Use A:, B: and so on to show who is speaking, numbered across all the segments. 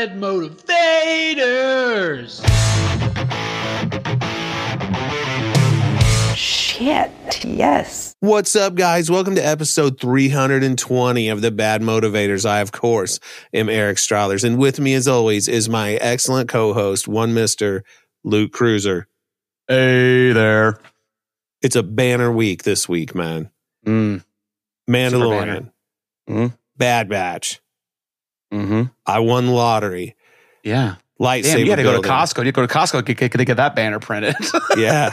A: Bad Motivators.
B: Shit, yes.
C: What's up, guys? Welcome to episode 320 of the Bad Motivators. I, of course, am Eric Strahlers, and with me, as always, is my excellent co-host, one Mr. Luke Cruiser.
D: Hey there.
C: It's a banner week this week, man. Mandalorian. Bad Batch. I won the lottery.
D: Yeah.
C: Lightsaber.
D: Damn, you had to go to
C: building.
D: Costco. You go to Costco to get that banner printed.
C: Yeah.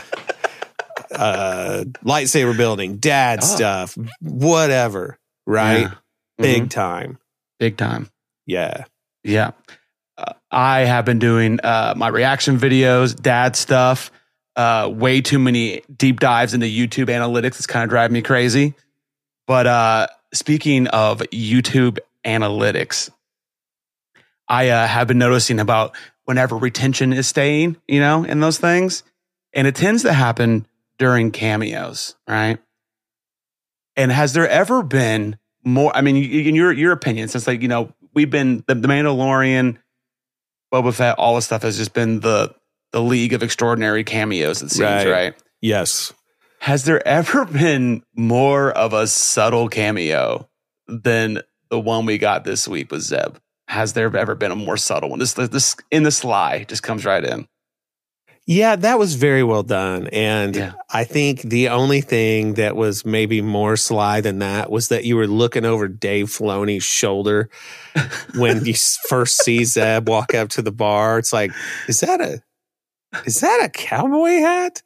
C: Lightsaber building, dad stuff, whatever, right?
D: Yeah.
C: Big time.
D: Big time.
C: Yeah.
D: Yeah. I have been doing my reaction videos, dad stuff, way too many deep dives into YouTube analytics. It's kind of driving me crazy. But speaking of YouTube analytics, I have been noticing about whenever retention is staying, in those things. And it tends to happen during cameos, right? And has there ever been more, in your opinion, since we've been, the Mandalorian, Boba Fett, all this stuff has just been the league of extraordinary cameos, it seems, right?
C: Yes.
D: Has there ever been more of a subtle cameo than the one we got this week with Zeb? Has there ever been a more subtle one? This in the sly just comes right in.
C: Yeah, that was very well done. And
D: Yeah.
C: I think the only thing that was maybe more sly than that was that you were looking over Dave Filoni's shoulder when you first see Zeb walk up to the bar. It's like, is that a cowboy hat?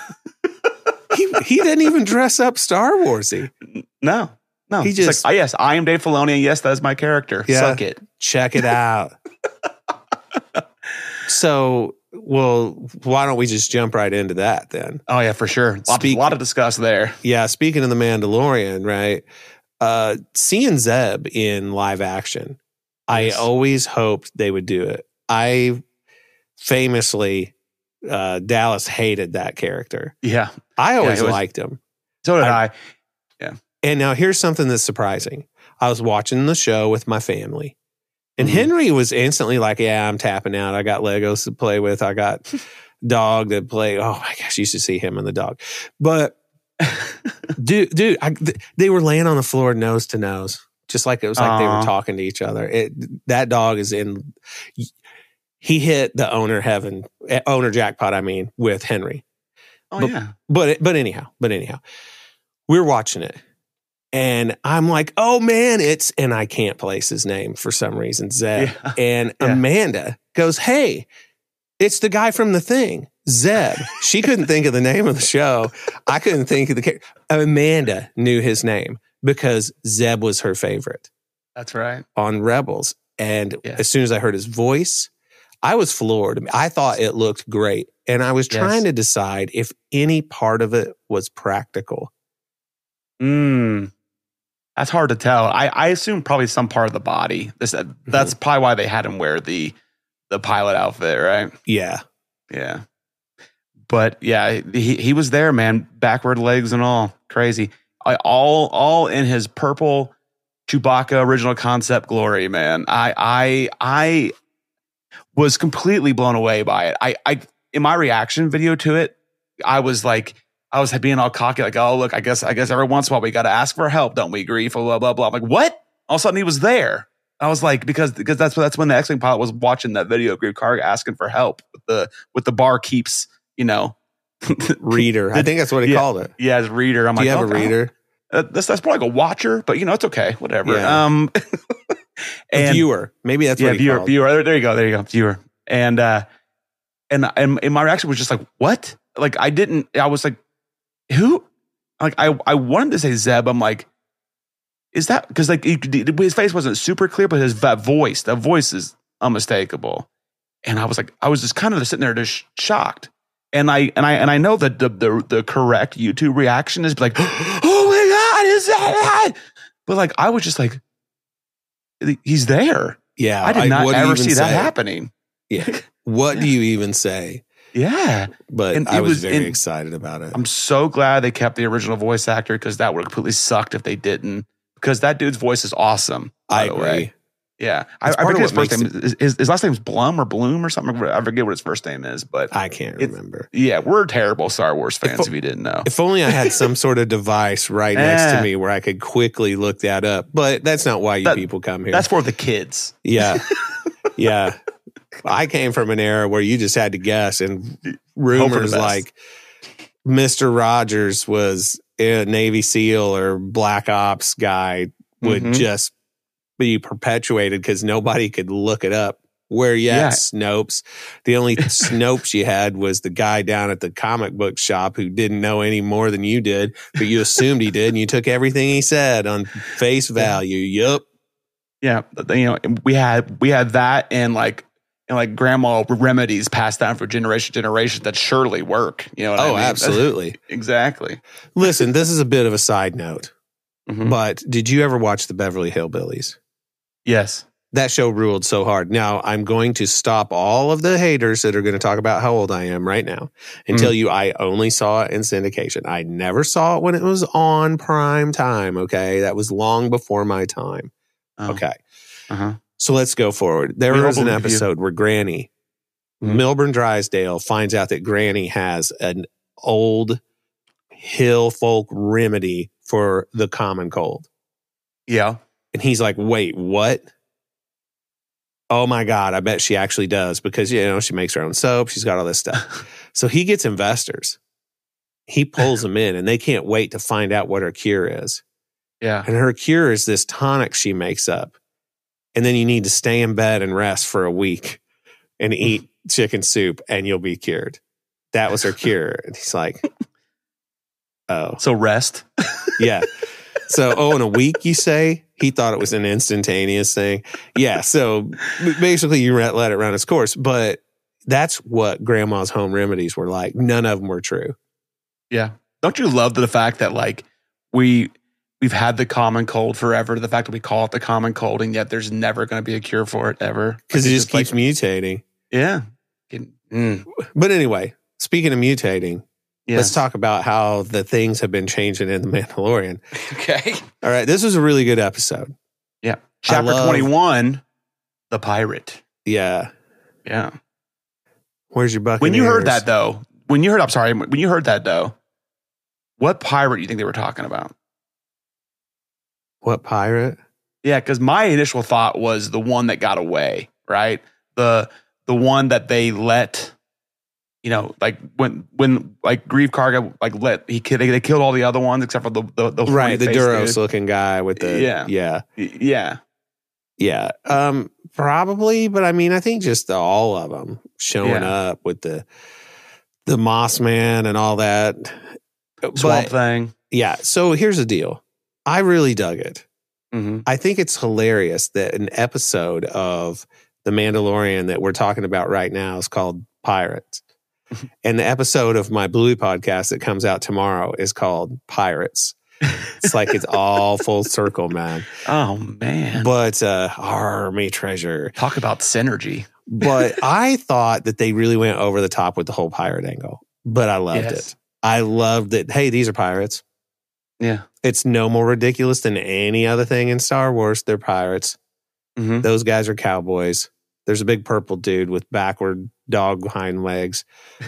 C: He didn't even dress up Star Warsy.
D: No.
C: He
D: He's
C: just-
D: like, yes, I am Dave Filoni, and yes, that's my character.
C: Yeah.
D: Suck it.
C: Check it out. So, well, why don't we just jump right into that then?
D: Oh yeah, for sure. A lot to discuss there.
C: Yeah, speaking of the Mandalorian, right? Seeing Zeb in live action,
D: Yes.
C: I always hoped they would do it. I famously, Dallas hated that character.
D: Yeah.
C: I always
D: it was-
C: liked him.
D: So did I.
C: And now here's something that's surprising. I was watching the show with my family. And
D: Mhm.
C: Henry was instantly like, yeah, I'm tapping out. I got Legos to play with. I got dog to play. Oh my gosh, you should see him and the dog. But dude, they were laying on the floor nose to nose, just like it was like they were
D: Aw.
C: talking to each other. That dog is in. He hit the owner jackpot. With Henry.
D: Oh
C: But-
D: yeah.
C: But anyhow, we're watching it. And I'm like, oh man, and I can't place his name for some reason, Zeb.
D: Yeah.
C: And
D: Yeah.
C: Amanda goes, hey, it's the guy from The Thing, Zeb. She couldn't think of the name of the show. I couldn't think of the character. Amanda knew his name because Zeb was her favorite
D: That's right.
C: on Rebels. And
D: Yeah.
C: as soon as I heard his voice, I was floored. I thought it looked great. And I was
D: Yes.
C: trying to decide if any part of it was practical.
D: That's hard to tell. I assume probably some part of the body. That's probably why they had him wear the pilot outfit, right?
C: Yeah.
D: Yeah. But yeah, he was there, man. Backward legs and all. Crazy. All in his purple Chewbacca original concept glory, man. I was completely blown away by it. I in my reaction video to it, I was being all cocky, like, oh look, I guess every once in a while we got to ask for help, don't we? Grief, blah blah blah. I'm like, what? All of a sudden he was there. I was like, because that's when the X-Wing pilot was watching that video of Grief Karga asking for help with the bar keeps,
C: Reader. I think that's what he called it.
D: Yeah, his reader. I'm
C: Do
D: like,
C: you have a
D: okay.
C: reader?
D: That's probably like a watcher, but it's okay, whatever.
C: Yeah. A viewer. Maybe that's what he
D: viewer,
C: called.
D: viewer. There you go, viewer. And my reaction was just like, what? Like I was like, who? Like I wanted to say Zeb. I'm like, is that because like his face wasn't super clear, but that voice is unmistakable. And I was just kind of sitting there just shocked. And I know that the correct YouTube reaction is like, oh my God, is that? But like I was just like, he's there.
C: Yeah.
D: I did not
C: what do you
D: ever
C: even
D: see that
C: say?
D: happening.
C: Yeah. What do you even say?
D: Yeah.
C: But
D: And
C: I
D: it
C: was
D: was-
C: very
D: and
C: excited about it.
D: I'm so glad they kept the original voice actor because that would have completely sucked if they didn't. Because that dude's voice is awesome.
C: I
D: by the
C: agree.
D: way. Yeah. I
C: part of
D: forget his
C: what
D: first name. His last name is Blum or Bloom or something. I forget what his first name is, but
C: I can't remember.
D: Yeah, we're terrible Star Wars fans if you didn't know.
C: If only I had some sort of device right next to me where I could quickly look that up. But that's not why you people come here.
D: That's for the kids.
C: Yeah. Yeah. I came from an era where you just had to guess, and rumors like Mr. Rogers was a Navy SEAL or Black Ops guy would just be perpetuated because nobody could look it up. Where Snopes. The only Snopes you had was the guy down at the comic book shop who didn't know any more than you did, but you assumed he did, and you took everything he said on face value. Yup.
D: Yeah, we had that and like grandma remedies passed down for generation to generation that surely work. You know what I mean?
C: Absolutely.
D: Exactly.
C: Listen, this is a bit of a side note, but did you ever watch the Beverly Hillbillies?
D: Yes.
C: That show ruled so hard. Now, I'm going to stop all of the haters that are going to talk about how old I am right now and tell you I only saw it in syndication. I never saw it when it was on prime time, okay? That was long before my time. Oh. Okay. So let's go forward. There was an episode where Granny, Milburn Drysdale, finds out that Granny has an old hill folk remedy for the common cold.
D: Yeah.
C: And he's like, wait, what? Oh my God, I bet she actually does because, she makes her own soap. She's got all this stuff. So he gets investors. He pulls them in and they can't wait to find out what her cure is.
D: Yeah.
C: And her cure is this tonic she makes up. And then you need to stay in bed and rest for a week and eat chicken soup and you'll be cured. That was her cure. And he's like, oh.
D: So rest?
C: Yeah. So, in a week, you say? He thought it was an instantaneous thing. Yeah. So basically you let it run its course. But that's what grandma's home remedies were like. None of them were true.
D: Yeah. Don't you love the fact that like we've had the common cold forever, the fact that we call it the common cold, and yet there's never going to be a cure for it ever.
C: Because it just keeps mutating.
D: Yeah.
C: But anyway, speaking of mutating, let's talk about how the things have been changing in The Mandalorian.
D: Okay.
C: All right. This was a really good episode.
D: Yeah. Chapter 21, The Pirate.
C: Yeah.
D: Yeah.
C: Where's your bucket?
D: When you heard that, though, when you heard that, though, what pirate do you think they were talking about?
C: What pirate?
D: Yeah, because my initial thought was the one that got away, right? The one that they let, like when like Grief Karga they killed all the other ones except for the
C: right, the Duros looking guy with the yeah. Probably, but I mean, I think just all of them showing up with the Moss Man and all that
D: Swamp Thing.
C: Yeah. So here's the deal. I really dug it.
D: Mm-hmm.
C: I think it's hilarious that an episode of The Mandalorian that we're talking about right now is called Pirates. And the episode of my Bluey podcast that comes out tomorrow is called Pirates. It's like it's all full circle, man.
D: Oh, man.
C: But Army Treasure.
D: Talk about synergy.
C: But I thought that they really went over the top with the whole pirate angle. But I loved it. I loved that, hey, these are pirates.
D: Yeah.
C: It's no more ridiculous than any other thing in Star Wars. They're pirates.
D: Mm-hmm.
C: Those guys are cowboys. There's a big purple dude with backward dog hind legs.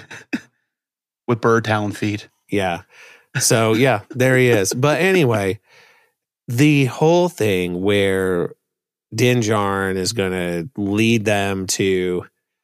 D: With bird talon feet.
C: Yeah. So, yeah, there he is. But anyway, the whole thing where Din Djarin is going to lead them to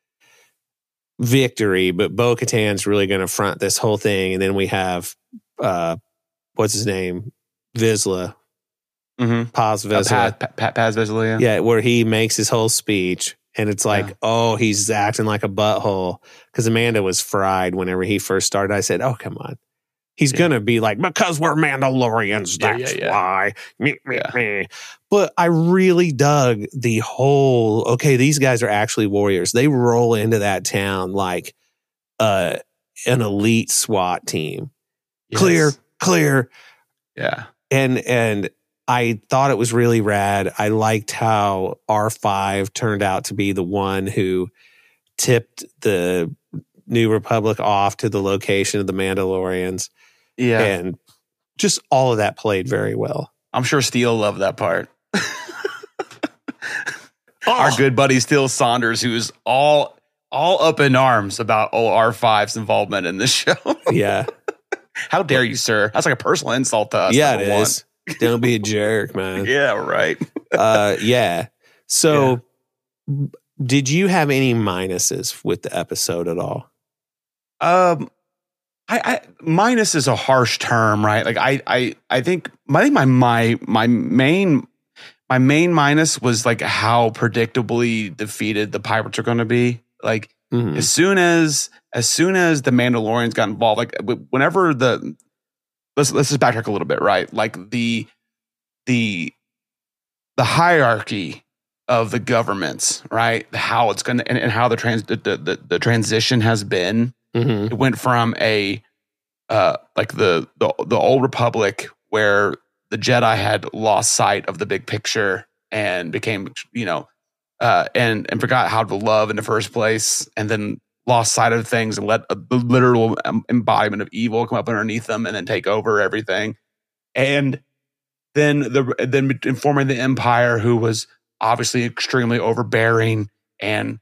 C: victory, but Bo-Katan's really going to front this whole thing. And then we have, what's his name? Vizsla.
D: Mm-hmm.
C: Paz Vizsla.
D: Paz Vizsla, yeah.
C: Yeah, where he makes his whole speech. And it's like, oh, he's acting like a butthole. Because Amanda was fried whenever he first started. I said, oh, come on. He's going to be like, because we're Mandalorians, that's why. Me. But I really dug the whole, okay, these guys are actually warriors. They roll into that town like an elite SWAT team. Yes. Clear.
D: Yeah.
C: And I thought it was really rad. I liked how R5 turned out to be the one who tipped the New Republic off to the location of the Mandalorians.
D: Yeah.
C: And just all of that played very well.
D: I'm sure Steele loved that part. our good buddy Steele Saunders, who is all up in arms about R5's involvement in this show.
C: Yeah.
D: How dare you, sir? That's like a personal insult to us.
C: Yeah, it is. Don't be a jerk, man.
D: Yeah, right.
C: Yeah. So, did you have any minuses with the episode at all?
D: I minus is a harsh term, right? Like I think my main minus was like how predictably defeated the pirates are going to be. Like as soon as the Mandalorians got involved, like whenever let's just backtrack a little bit, right? Like the hierarchy of the governments, right? How it's going to and how the transition has been. It went from a like the old Republic where the Jedi had lost sight of the big picture and became, and forgot how to love in the first place, and then lost sight of things and let a literal embodiment of evil come up underneath them and then take over everything. And then forming the Empire, who was obviously extremely overbearing and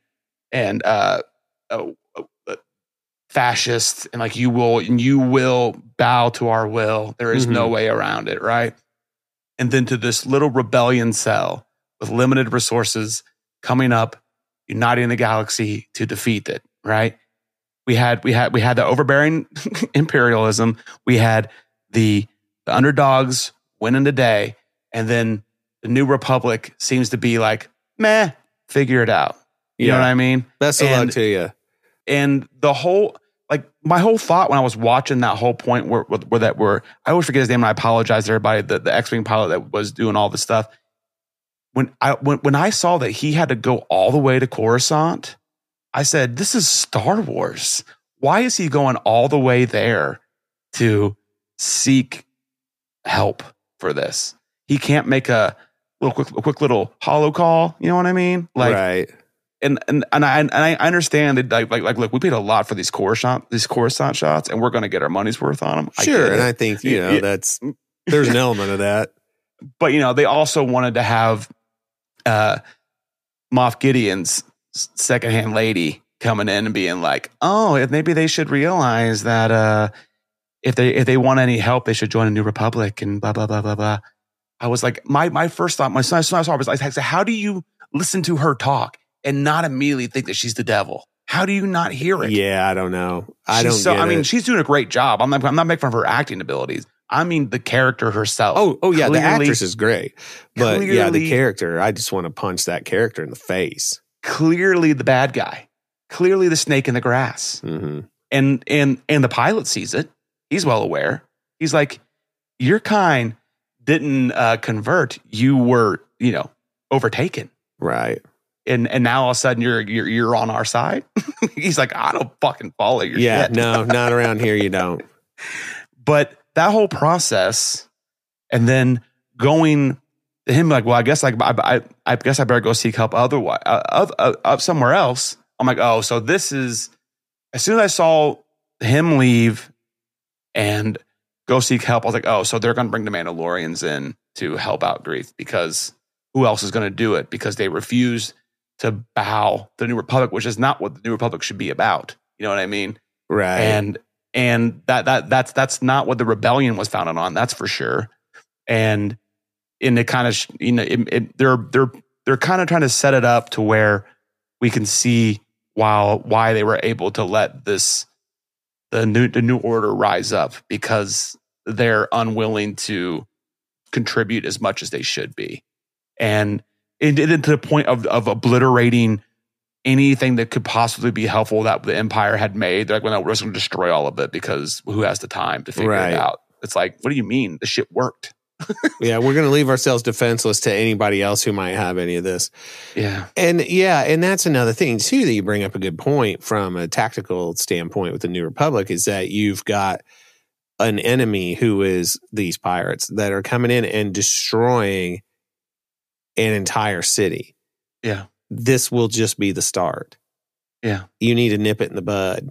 D: fascist, and like you will bow to our will. There is no way around it, right? And then to this little rebellion cell with limited resources coming up, uniting the galaxy to defeat it, right? We had the overbearing imperialism. We had the underdogs winning the day, and then the New Republic seems to be like, meh, figure it out. You know what I mean?
C: Best of luck to you.
D: And my whole thought when I was watching that whole point where I always forget his name and I apologize to everybody, the X-Wing pilot that was doing all this stuff. When I saw that he had to go all the way to Coruscant, I said, this is Star Wars. Why is he going all the way there to seek help for this? He can't make a quick little holo call. You know what I mean? Like,
C: right.
D: And I understand that like look, we paid a lot for these Coruscant shots, and we're going to get our money's worth on them.
C: Sure, and I think there's an element of that.
D: But they also wanted to have Moff Gideon's secondhand lady coming in and being like, oh, maybe they should realize that if they want any help, they should join a New Republic and blah blah blah blah blah. I was like, my first thought, my son was like, how do you listen to her talk and not immediately think that she's the devil? How do you not hear it?
C: Yeah, I don't know. I mean,
D: she's doing a great job. I'm not making fun of her acting abilities. I mean, the character herself.
C: Oh yeah, the actress is great. But yeah, the character, I just want to punch that character in the face.
D: Clearly the bad guy. Clearly the snake in the grass. And the pilot sees it. He's well aware. He's like, your kind didn't convert. You were, overtaken.
C: Right.
D: And now all of a sudden you're on our side. He's like, I don't fucking follow your shit.
C: No, not around here. You don't.
D: But that whole process, and then going to him like, well, I guess I better go seek help otherwise, up somewhere else. I'm like, oh, so this is, as soon as I saw him leave and go seek help, I was like, oh, so they're going to bring the Mandalorians in to help out Greef, because who else is going to do it? Because they refuse to bow the New Republic, which is not what the New Republic should be about. You know what I mean?
C: Right.
D: And that's not what the rebellion was founded on. That's for sure. And in the kind of, they're kind of trying to set it up to where we can see why they were able to let the new order rise up, because they're unwilling to contribute as much as they should be. And it did to the point of obliterating anything that could possibly be helpful that the Empire had made. They're like, well, no, we're just going to destroy all of it because who has the time to figure it out? It's like, what do you mean? The shit worked.
C: Yeah, we're going to leave ourselves defenseless to anybody else who might have any of this.
D: Yeah.
C: And that's another thing, too, that you bring up a good point from a tactical standpoint with the New Republic, is that you've got an enemy who is these pirates that are coming in and destroying an entire city.
D: Yeah.
C: This will just be the start.
D: Yeah.
C: You need to nip it in the bud.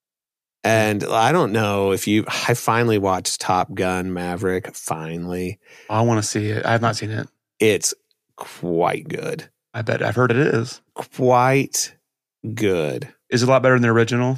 C: And I don't know if I finally watched Top Gun Maverick. Finally.
D: I want to see it. I have not seen it.
C: It's quite good.
D: I bet I've heard it is.
C: Quite good.
D: Is it a lot better than the original?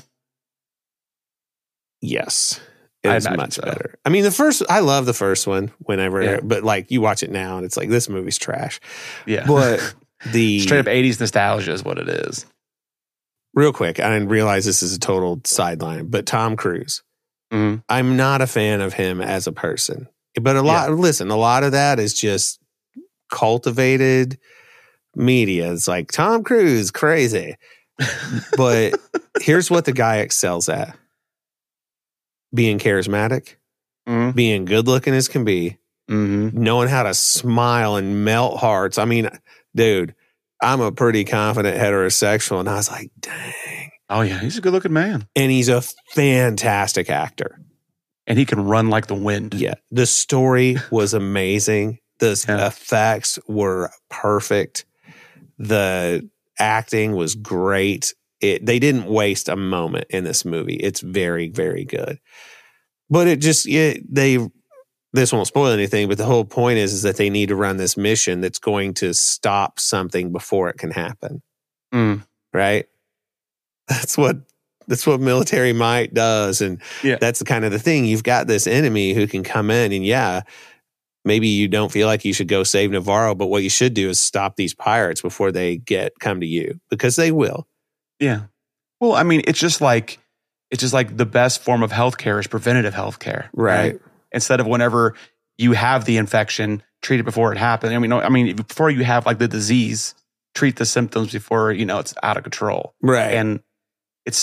C: Yes.
D: I
C: It's
D: imagine
C: much
D: so.
C: better. I mean, I love the first one whenever,
D: Yeah.
C: but like you watch it now and it's like, this movie's trash.
D: Yeah.
C: But the
D: Straight up 80s nostalgia is what it is.
C: real quick, I didn't realize this is a total sideline, but Tom Cruise,
D: Mhm.
C: I'm not a fan of him as a person, but a lot of that is just cultivated media. It's like Tom Cruise, crazy. But here's what the guy excels at: being charismatic,
D: Mhm.
C: being good looking as can be,
D: Mm-hmm.
C: knowing how to smile and melt hearts. I mean, dude, I'm a pretty confident heterosexual, and I was like, dang.
D: Oh, yeah. He's a good looking man.
C: And he's a fantastic actor.
D: And he can run like the wind.
C: Yeah. The story was amazing. The
D: Yeah.
C: effects were perfect. The acting was great. They didn't waste a moment in this movie. It's very, very good. But this won't spoil anything, but the whole point is that they need to run this mission that's going to stop something before it can happen.
D: Mm.
C: Right? That's what military might does. And
D: Yeah.
C: that's the kind of the thing. You've got this enemy who can come in and maybe you don't feel like you should go save Navarro, but what you should do is stop these pirates before they come to you, because they will.
D: Yeah. Well, I mean, it's just like the best form of healthcare is preventative healthcare.
C: Right.
D: Instead of whenever you have the infection, treat it before it happens. I mean, before you have like the disease, treat the symptoms before, it's out of control.
C: Right.
D: And and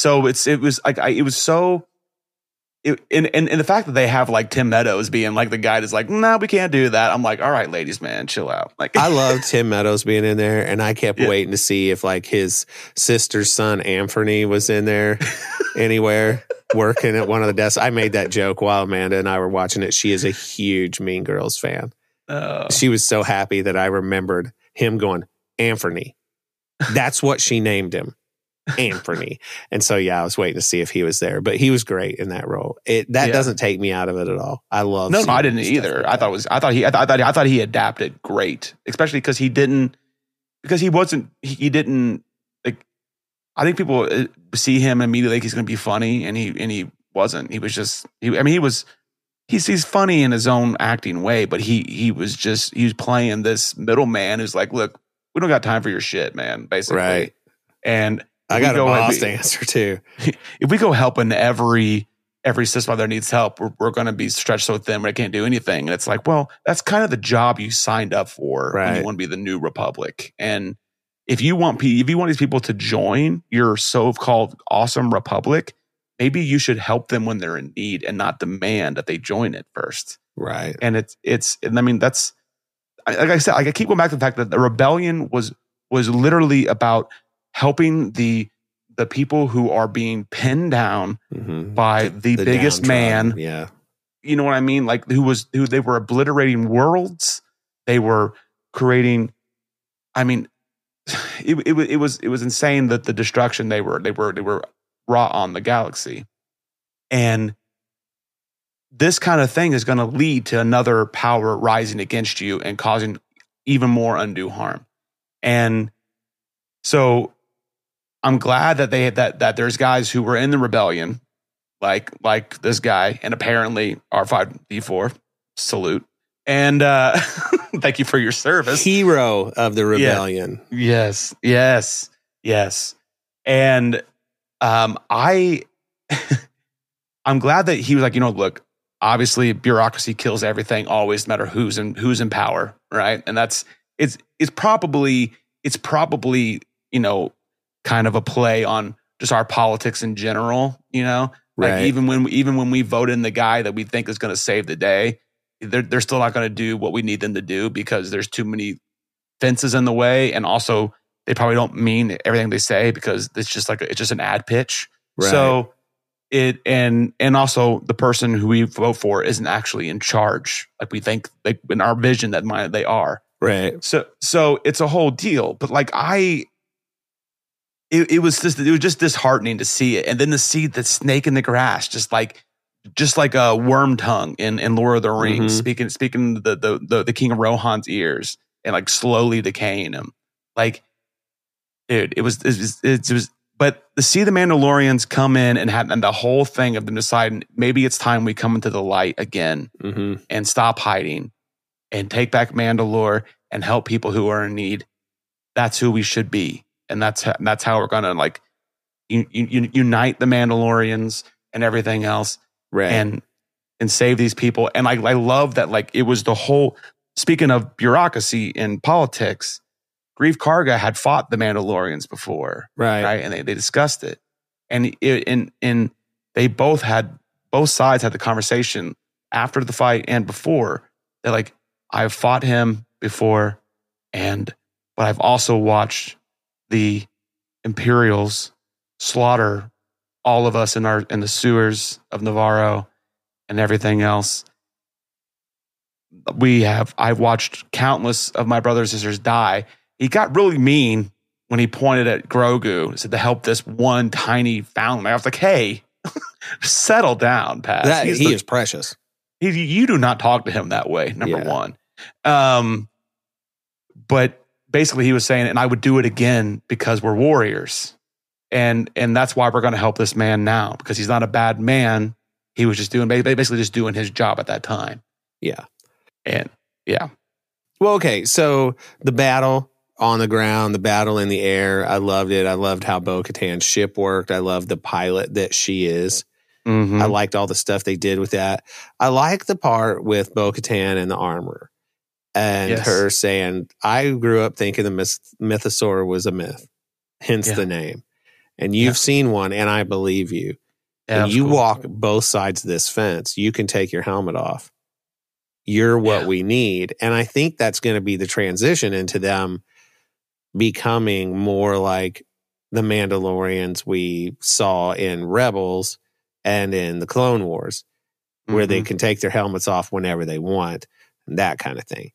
D: the fact that they have like Tim Meadows being like the guy that's like, no, we can't do that. I'm like, all right, ladies, man, chill out. Like,
C: I love Tim Meadows being in there, and I kept
D: Yeah.
C: waiting to see if like his sister's son Anthony was in there anywhere working at one of the desks. I made that joke while Amanda and I were watching it. She is a huge Mean Girls fan. She was so happy that I remembered him going, Anthony. That's what she named him. Anthony. And so, I was waiting to see if he was there, but he was great in that role. That doesn't take me out of it at all. I love.
D: No, I didn't either. I thought he adapted great, especially because he didn't like. I think people see him immediately like he's going to be funny, and he wasn't. He was just. He's funny in his own acting way, but he was playing this middleman who's like, look, we don't got time for your shit, man. Basically,
C: Right.
D: And
C: I got a boss answer too.
D: If we go helping every system out there needs help, we're going to be stretched so thin we can't do anything. And it's like, well, that's kind of the job you signed up for when you want to be the new republic. And if you want these people to join your so-called awesome republic, maybe you should help them when they're in need and not demand that they join it first.
C: Right.
D: And I mean, that's, like I said, I keep going back to the fact that the rebellion was literally about helping the people who are being pinned down by the biggest man.
C: Yeah.
D: You know what I mean? Like who they were obliterating worlds. They were creating, I mean, it was insane that the destruction they were wrought on the galaxy. And this kind of thing is going to lead to another power rising against you and causing even more undue harm. And so I'm glad that that there's guys who were in the rebellion, like this guy, and apparently R5D4, salute. And thank you for your service.
C: Hero of the rebellion.
D: Yeah. Yes. And I'm glad that he was like, look, obviously bureaucracy kills everything always, no matter who's in power, right? And it's probably kind of a play on just our politics in general, like
C: Right.
D: even when we vote in the guy that we think is going to save the day, they're still not going to do what we need them to do because there's too many fences in the way, and also they probably don't mean everything they say because it's just an ad pitch.
C: Right.
D: So and also the person who we vote for isn't actually in charge like we think, like in our vision that they are.
C: Right.
D: So it's a whole deal. But like it was just disheartening to see it, and then to see the snake in the grass, just like a worm tongue in Lord of the Rings, speaking the King of Rohan's ears and like slowly decaying him. Like dude, it was. But to see the Mandalorians come in and the whole thing of them deciding maybe it's time we come into the light again and stop hiding and take back Mandalore and help people who are in need. That's who we should be, and that's how we're gonna like unite the Mandalorians and everything else,
C: right?
D: And save these people. And I love that, like, it was the whole. Speaking of bureaucracy in politics, Grief Karga had fought the Mandalorians before, right? And they discussed it, and they both sides had the conversation after the fight and before. They're like, I've fought him before, but I've also watched the Imperials slaughter all of us in the sewers of Navarro and everything else. I've watched countless of my brothers and sisters die. He got really mean when he pointed at Grogu, said to help this one tiny foundling. I was like, hey, settle down, Pat.
C: He is precious.
D: You do not talk to him that way, number one. But basically he was saying, and I would do it again because we're warriors. And that's why we're going to help this man now, because he's not a bad man. He was just basically just doing his job at that time.
C: Yeah.
D: And yeah.
C: Well, okay. So the battle on the ground, the battle in the air, I loved it. I loved how Bo-Katan's ship worked. I loved the pilot that she is. I liked all the stuff they did with that. I like the part with Bo-Katan and the armor and her saying, I grew up thinking the mythosaur was a myth, hence the name. And you've seen one, and I believe you. And you walk both sides of this fence. You can take your helmet off. You're what we need. And I think that's going to be the transition into them becoming more like the Mandalorians we saw in Rebels and in the Clone Wars, where they can take their helmets off whenever they want, and that kind of thing.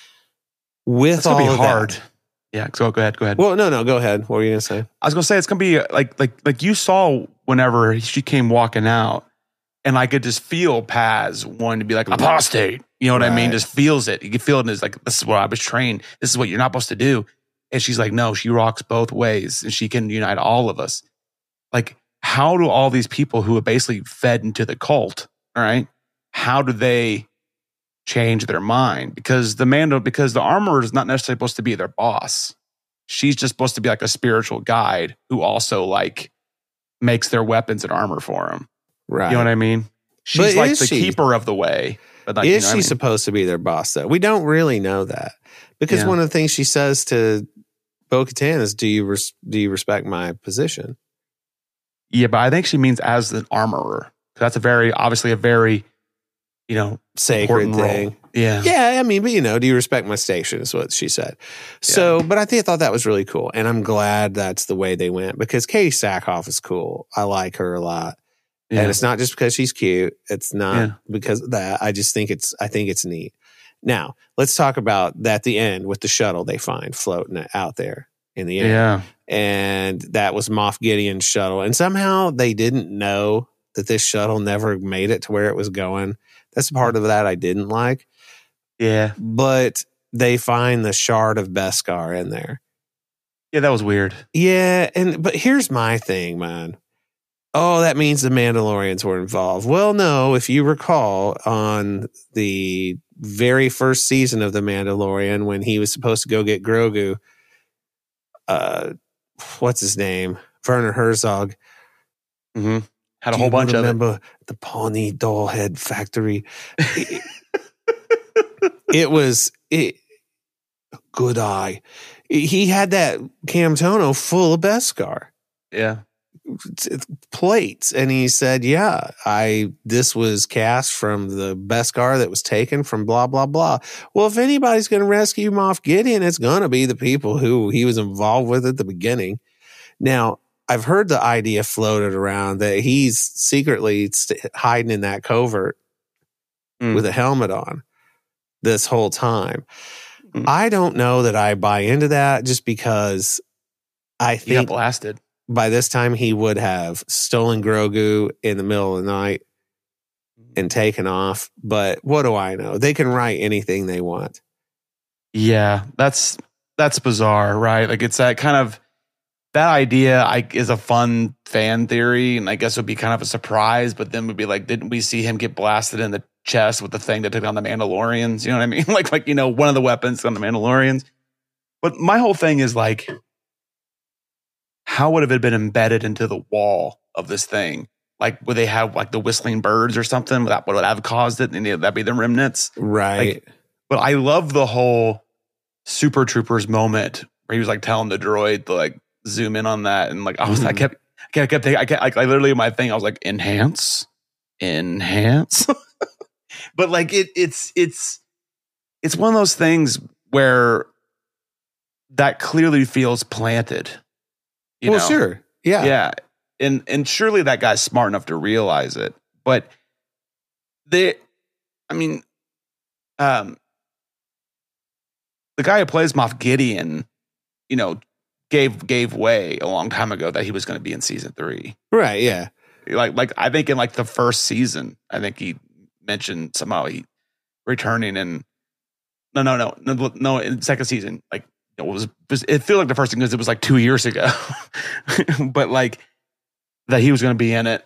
C: With
D: that's all
C: gonna
D: be hard. Yeah, so go ahead.
C: Well, no, go ahead. What were you going to say?
D: I was going to say, it's going to be like you saw whenever she came walking out, and I could just feel Paz wanting to be like, apostate. You know what I mean? Just feels it. You can feel it, and it's like, this is what I was trained. This is what you're not supposed to do. And she's like, no, she rocks both ways, and she can unite all of us. Like, how do all these people who have basically fed into the cult, all right, how do they change their mind? Because the armorer is not necessarily supposed to be their boss. She's just supposed to be like a spiritual guide who also like makes their weapons and armor for them.
C: Right.
D: You know what I mean? She's like the keeper of the way. But like,
C: is she supposed to be their boss, though? We don't really know that. Because one of the things she says to Bo-Katan is, do you respect my position?
D: Yeah, but I think she means as an armorer. That's obviously a very,
C: sacred thing.
D: Role. Yeah.
C: Yeah, I mean, but do you respect my station is what she said. So, but I thought that was really cool. And I'm glad that's the way they went, because Katie Sackhoff is cool. I like her a lot. Yeah. And it's not just because she's cute. It's not because of that. I think it's neat. Now, let's talk about that at the end with the shuttle they find floating out there in the air.
D: Yeah.
C: And that was Moff Gideon's shuttle. And somehow they didn't know that this shuttle never made it to where it was going. That's part of that I didn't like.
D: Yeah.
C: But they find the shard of Beskar in there.
D: Yeah, that was weird.
C: Yeah, but here's my thing, man. Oh, that means the Mandalorians were involved. Well, no, if you recall, on the very first season of The Mandalorian, when he was supposed to go get Grogu, what's his name? Werner Herzog.
D: Had a whole bunch of it.
C: Remember the Pawnee Dollhead Factory? It was good eye. He had that Camtono full of Beskar.
D: Yeah.
C: Plates. And he said, this was cast from the Beskar that was taken from blah, blah, blah. Well, if anybody's going to rescue Moff Gideon, it's going to be the people who he was involved with at the beginning. Now, I've heard the idea floated around that he's secretly hiding in that covert with a helmet on this whole time. I don't know that I buy into that, just because I think
D: he got blasted.
C: By this time he would have stolen Grogu in the middle of the night and taken off. But what do I know? They can write anything they want.
D: Yeah, that's bizarre, right? Like, it's that kind of, that idea is a fun fan theory, and I guess it would be kind of a surprise, but then we'd be like, didn't we see him get blasted in the chest with the thing that took on the Mandalorians? You know what I mean? like, you know, one of the weapons on the Mandalorians. But my whole thing is like, how would have it been embedded into the wall of this thing? Like, would they have like the whistling birds or something? Would that have caused it? And that'd be the remnants.
C: Right.
D: Like, but I love the whole Super Troopers moment where he was like telling the droid to like zoom in on that. And like, I was, I kept thinking, I literally my thing, I was like, enhance. But like, it's one of those things where that clearly feels planted. You know?
C: Sure. Yeah.
D: Yeah. And surely that guy's smart enough to realize it. But the guy who plays Moff Gideon, you know, gave way a long time ago that he was going to be in season 3.
C: Right. Yeah.
D: Like I think in like the first season, I think he mentioned somehow he returning in no in the second season. Like it feels like the first thing because it was like 2 years ago, but like that he was going to be in it.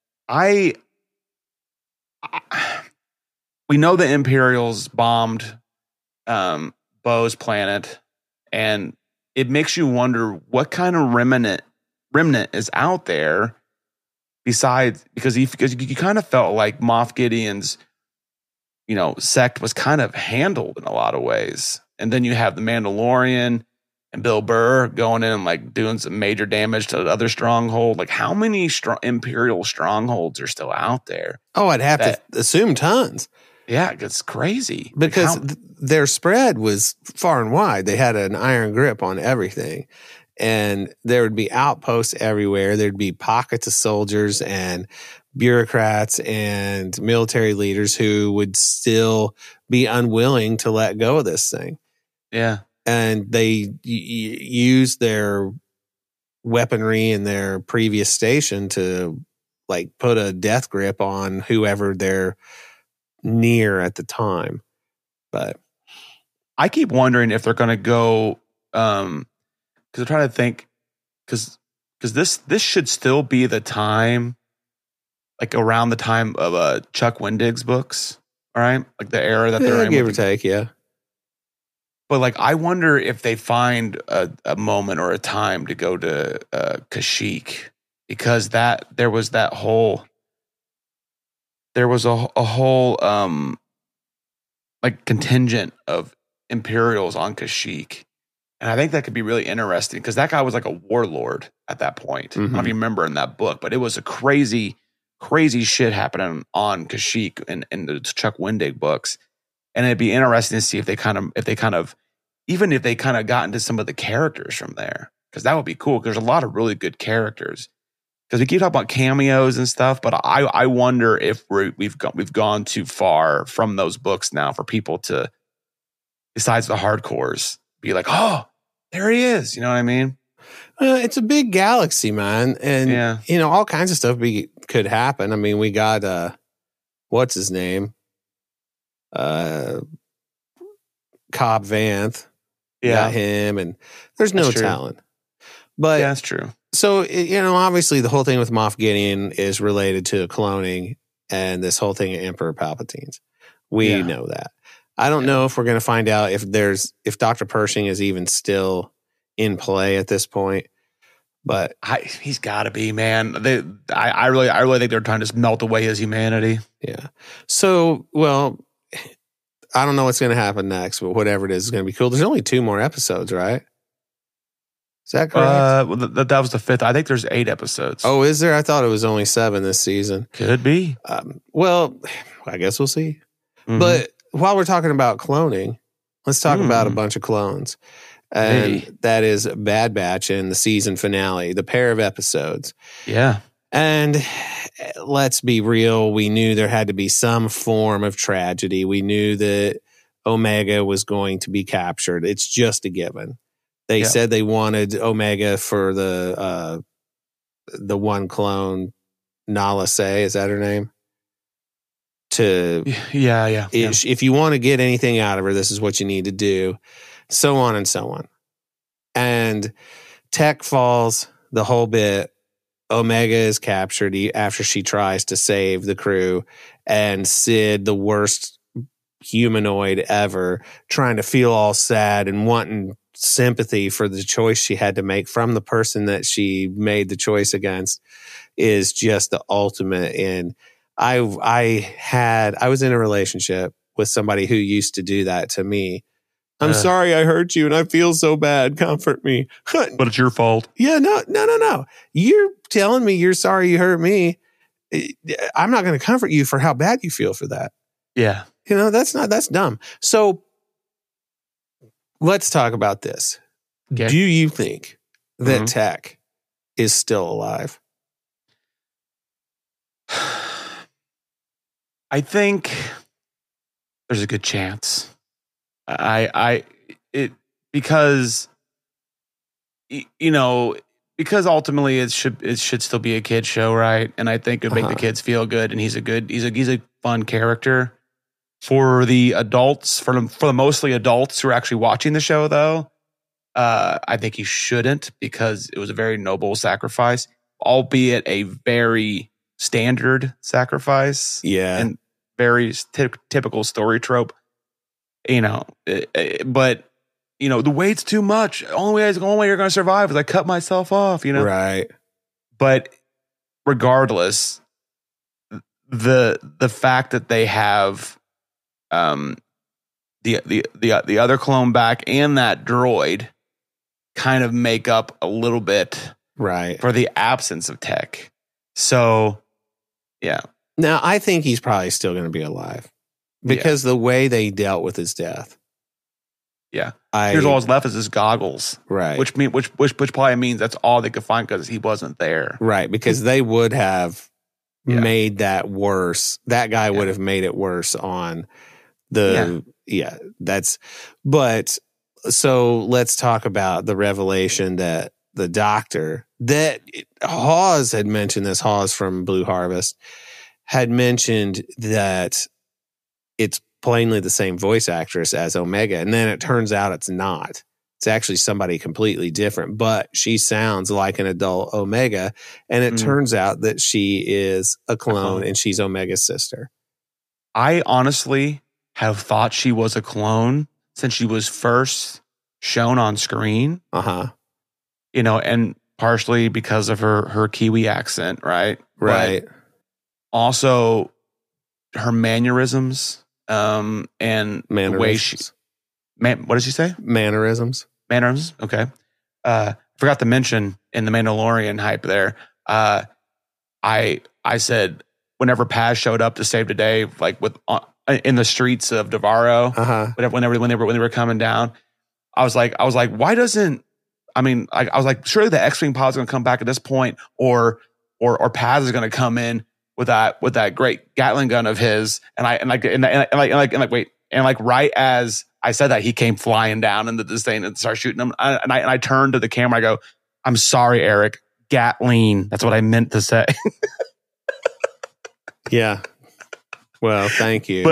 D: We know the Imperials bombed Bo's planet, and it makes you wonder what kind of remnant is out there besides because you kind of felt like Moff Gideon's, you know, sect was kind of handled in a lot of ways. And then you have the Mandalorian and Bill Burr going in and like doing some major damage to the other stronghold. Like how many Imperial strongholds are still out there?
C: Oh, I'd have to assume tons.
D: Yeah, it's crazy.
C: Because their spread was far and wide. They had an iron grip on everything. And there would be outposts everywhere. There'd be pockets of soldiers and bureaucrats and military leaders who would still be unwilling to let go of this thing.
D: Yeah.
C: And they used their weaponry in their previous station to like put a death grip on whoever they're near at the time. But
D: I keep wondering if they're going to go, because I'm trying to think, because this should still be the time, like around the time of Chuck Wendig's books, all right? Like the era that they're in.
C: Give or take, yeah.
D: But like, I wonder if they find a moment or a time to go to Kashyyyk, because there was a whole like contingent of Imperials on Kashyyyk. And I think that could be really interesting because that guy was like a warlord at that point. I don't know if you remember in that book, but it was a crazy, crazy shit happening on Kashyyyk in the Chuck Wendig books. And it'd be interesting to see if they kind of got into some of the characters from there. Because that would be cool. Because there's a lot of really good characters. Because we keep talking about cameos and stuff, but I wonder if we've gone too far from those books now for people to, besides the hardcores, be like, oh, there he is. You know what I mean?
C: It's a big galaxy, man. And, you know, all kinds of stuff could happen. I mean, we got, what's his name? Cobb Vanth. Got him. And there's no talent. But
D: yeah, that's true.
C: So, you know, obviously the whole thing with Moff Gideon is related to cloning and this whole thing of Emperor Palpatine's. We know that. I don't know if we're going to find out if Dr. Pershing is even still in play at this point, but
D: he's got to be, man. I really think they're trying to melt away his humanity.
C: Yeah. So, well, I don't know what's going to happen next, but whatever it is going to be cool. There's only 2 more episodes, right? Is that correct?
D: Well, that was the 5th. I think there's 8 episodes.
C: Oh, is there? I thought it was only 7 this season.
D: Could be.
C: Well, I guess we'll see. But while we're talking about cloning, let's talk about a bunch of clones. And that is Bad Batch in the season finale, the pair of episodes.
D: Yeah.
C: And let's be real, we knew there had to be some form of tragedy. We knew that Omega was going to be captured. It's just a given. They said they wanted Omega for the one clone, Nala Se, is that her name? If you want to get anything out of her, this is what you need to do, so on and so on. And Tech falls the whole bit. Omega is captured after she tries to save the crew, and Sid, the worst humanoid ever, trying to feel all sad and wanting sympathy for the choice she had to make from the person that she made the choice against, is just the ultimate. And I was in a relationship with somebody who used to do that to me. I'm sorry I hurt you and I feel so bad. Comfort me.
D: But it's your fault.
C: Yeah, no. You're telling me you're sorry you hurt me. I'm not going to comfort you for how bad you feel for that.
D: Yeah.
C: That's dumb. So let's talk about this.
D: Okay.
C: Do you think that Tech is still alive?
D: I think there's a good chance. Because ultimately it should still be a kid show, right? And I think it'd make the kids feel good. And he's a fun character for the adults, for the mostly adults who are actually watching the show, though. I think he shouldn't, because it was a very noble sacrifice, albeit a very standard sacrifice.
C: Yeah,
D: and very typical story trope. But the weight's too much. The only way you're going to survive is I cut myself off.
C: Right.
D: But regardless, the fact that they have the other clone back and that droid kind of make up a little bit,
C: right,
D: for the absence of Tech. So, yeah.
C: Now I think he's probably still going to be alive, because the way they dealt with his death.
D: Yeah. Here's all that's left is his goggles.
C: Right.
D: Which probably means that's all they could find, because he wasn't there.
C: Right. Because they would have made that worse. That guy would have made it worse on the, but so let's talk about the revelation that the doctor, that Hawes had mentioned this, Hawes from Blue Harvest had mentioned that it's plainly the same voice actress as Omega. And then it turns out it's not. It's actually somebody completely different, but she sounds like an adult Omega. And it turns out that she is a clone and she's Omega's sister.
D: I honestly have thought she was a clone since she was first shown on screen. And partially because of her Kiwi accent, right?
C: Right.
D: But also her mannerisms. And the way what did she say?
C: Mannerisms.
D: Okay. Forgot to mention in the Mandalorian hype there. I said whenever Paz showed up to save the day, like in the streets of Devarro, when they were coming down, I was like, why doesn't? I was like, surely the X-Wing pod's going to come back at this point, or Paz is going to come in with that great Gatling gun of his, and right as I said that, he came flying down into this thing and started shooting him, and I turned to the camera, I go, I'm sorry, Eric, Gatling. That's what I meant to say.
C: Yeah. Well, thank you.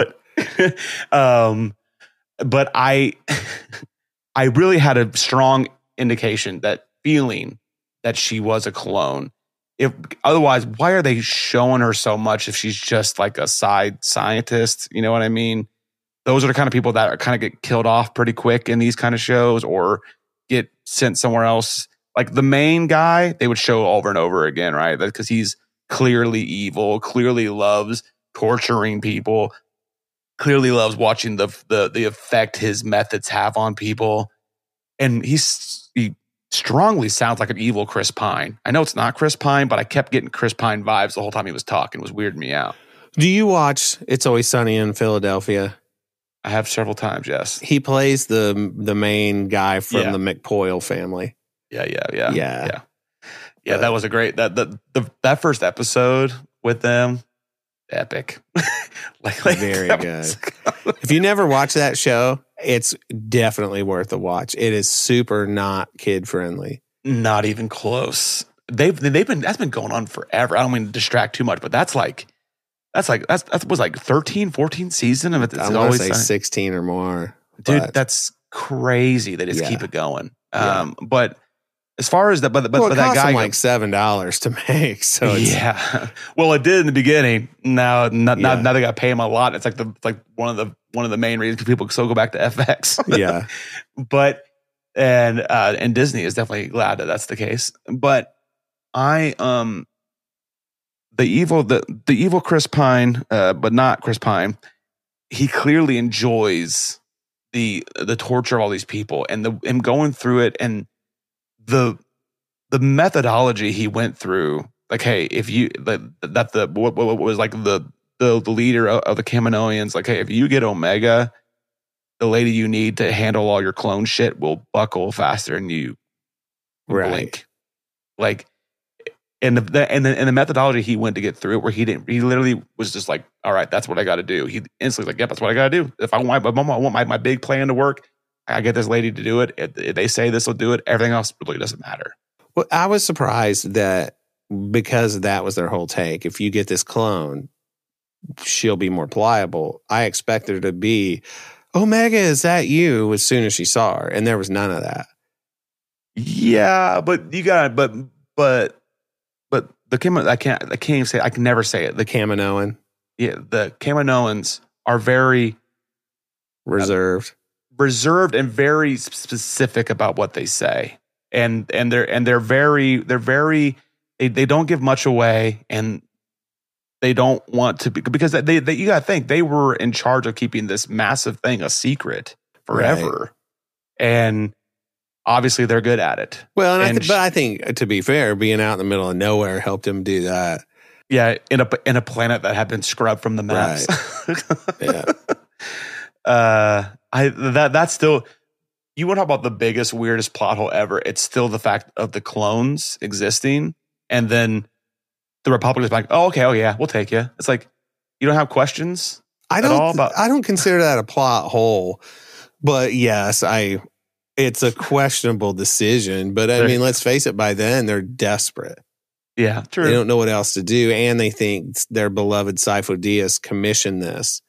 D: But I really had a strong indication, that feeling that she was a clone. If otherwise, why are they showing her so much if she's just like a side scientist? You know what I mean? Those are the kind of people that kind of get killed off pretty quick in these kind of shows, or get sent somewhere else. Like the main guy, they would show over and over again, right? Because he's clearly evil, clearly loves torturing people, clearly loves watching the effect his methods have on people. And he strongly sounds like an evil Chris Pine. I know it's not Chris Pine, but I kept getting Chris Pine vibes the whole time he was talking. It was weirding me out.
C: Do you watch It's Always Sunny in Philadelphia?
D: I have several times, yes.
C: He plays the main guy from the McPoyle family.
D: Yeah. That was a great that first episode with them. Epic.
C: Very good. If you never watched that show, it's definitely worth a watch. It is super not kid friendly.
D: Not even close. That's been going on forever. I don't mean to distract too much, but that was like 13, 14 season of it.
C: I want to say 16 or more.
D: Dude, that's crazy. They just keep it going. But As far as that, but
C: Well, it
D: that
C: cost
D: guy
C: them like $7 to make. So it's,
D: yeah. Well, it did in the beginning. Now they got to pay him a lot. It's like one of the main reasons people still go back to FX.
C: yeah.
D: But and Disney is definitely glad that that's the case. But I the evil Chris Pine, but not Chris Pine. He clearly enjoys the torture of all these people and him going through it and the methodology he went through. Like, hey, if you what was like the leader of the Kaminoans, like, hey, if you get Omega, the lady you need to handle all your clone shit will buckle faster than you blink. Like, and the methodology he went to get through it, where he literally was just like, all right, that's what I got to do. He instantly like, yep, that's what I got to do. If I want my big plan to work, I get this lady to do it. If they say this will do it, everything else really doesn't matter.
C: Well, I was surprised that because that was their whole take. If you get this clone, she'll be more pliable. I expected her to be, Omega, is that you? As soon as she saw her, and there was none of that.
D: Yeah, but you got but the I can't even say, I can never say it. The
C: Kaminoan.
D: Yeah, the Kaminoans are very
C: reserved
D: and very specific about what they say. And they're very they don't give much away, and they don't want to be, because they you got to think they were in charge of keeping this massive thing a secret forever. Right. And obviously they're good at it.
C: Well, but I think, to be fair, being out in the middle of nowhere helped him do that.
D: Yeah, in a planet that had been scrubbed from the maps.
C: Right.
D: Yeah. That's still, you want to talk about the biggest, weirdest plot hole ever. It's still the fact of the clones existing, and then the Republic is like, oh yeah, we'll take you. It's like, you don't have questions
C: I don't consider that a plot hole, but yes, it's a questionable decision. But I mean, let's face it, by then they're desperate.
D: Yeah, true.
C: They don't know what else to do, and they think their beloved Sifo Dyas commissioned this.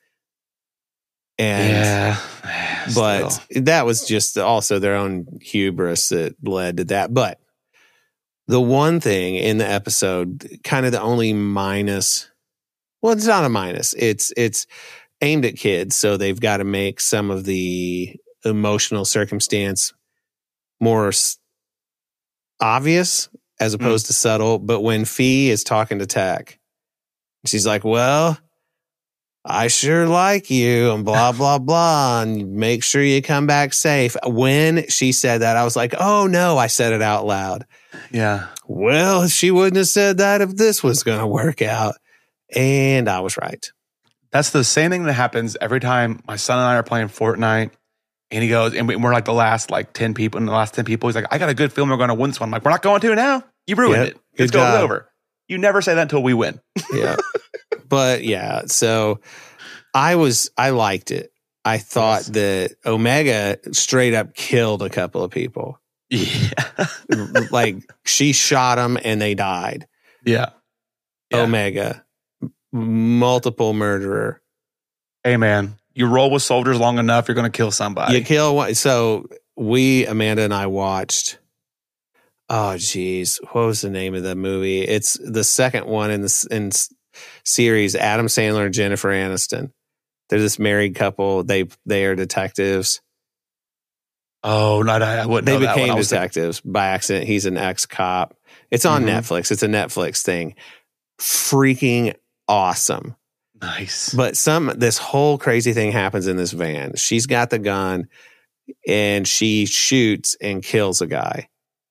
C: And but that was just also their own hubris that led to that. But the one thing in the episode, kind of the only minus, well, it's not a minus. It's aimed at kids, so they've got to make some of the emotional circumstance more obvious as opposed to subtle. But when Fee is talking to Tech, she's like, well, I sure like you and blah, blah, blah, and make sure you come back safe. When she said that, I was like, oh no, I said it out loud.
D: Yeah.
C: Well, she wouldn't have said that if this was going to work out. And I was right.
D: That's the same thing that happens every time my son and I are playing Fortnite. And he goes, and we're like the last 10 people. In the last 10 people, he's like, I got a good feeling we're going to win this one. I'm like, we're not going to now. You ruined it. It's over. You never say that until we win.
C: Yeah. But yeah, so I liked it. I thought that Omega straight up killed a couple of people.
D: Yeah.
C: Like, she shot them and they died.
D: Yeah.
C: Omega, multiple murderer.
D: Hey man, you roll with soldiers long enough, you're going to kill somebody.
C: You kill one. So Amanda and I watched, oh geez, what was the name of the movie? It's the second one in series, Adam Sandler and Jennifer Aniston. They're this married couple. They are detectives.
D: Oh, no, I wouldn't know that one.
C: They became detectives by accident. He's an ex-cop. It's on Netflix. It's a Netflix thing. Freaking awesome.
D: Nice.
C: But this whole crazy thing happens in this van. She's got the gun and she shoots and kills a guy.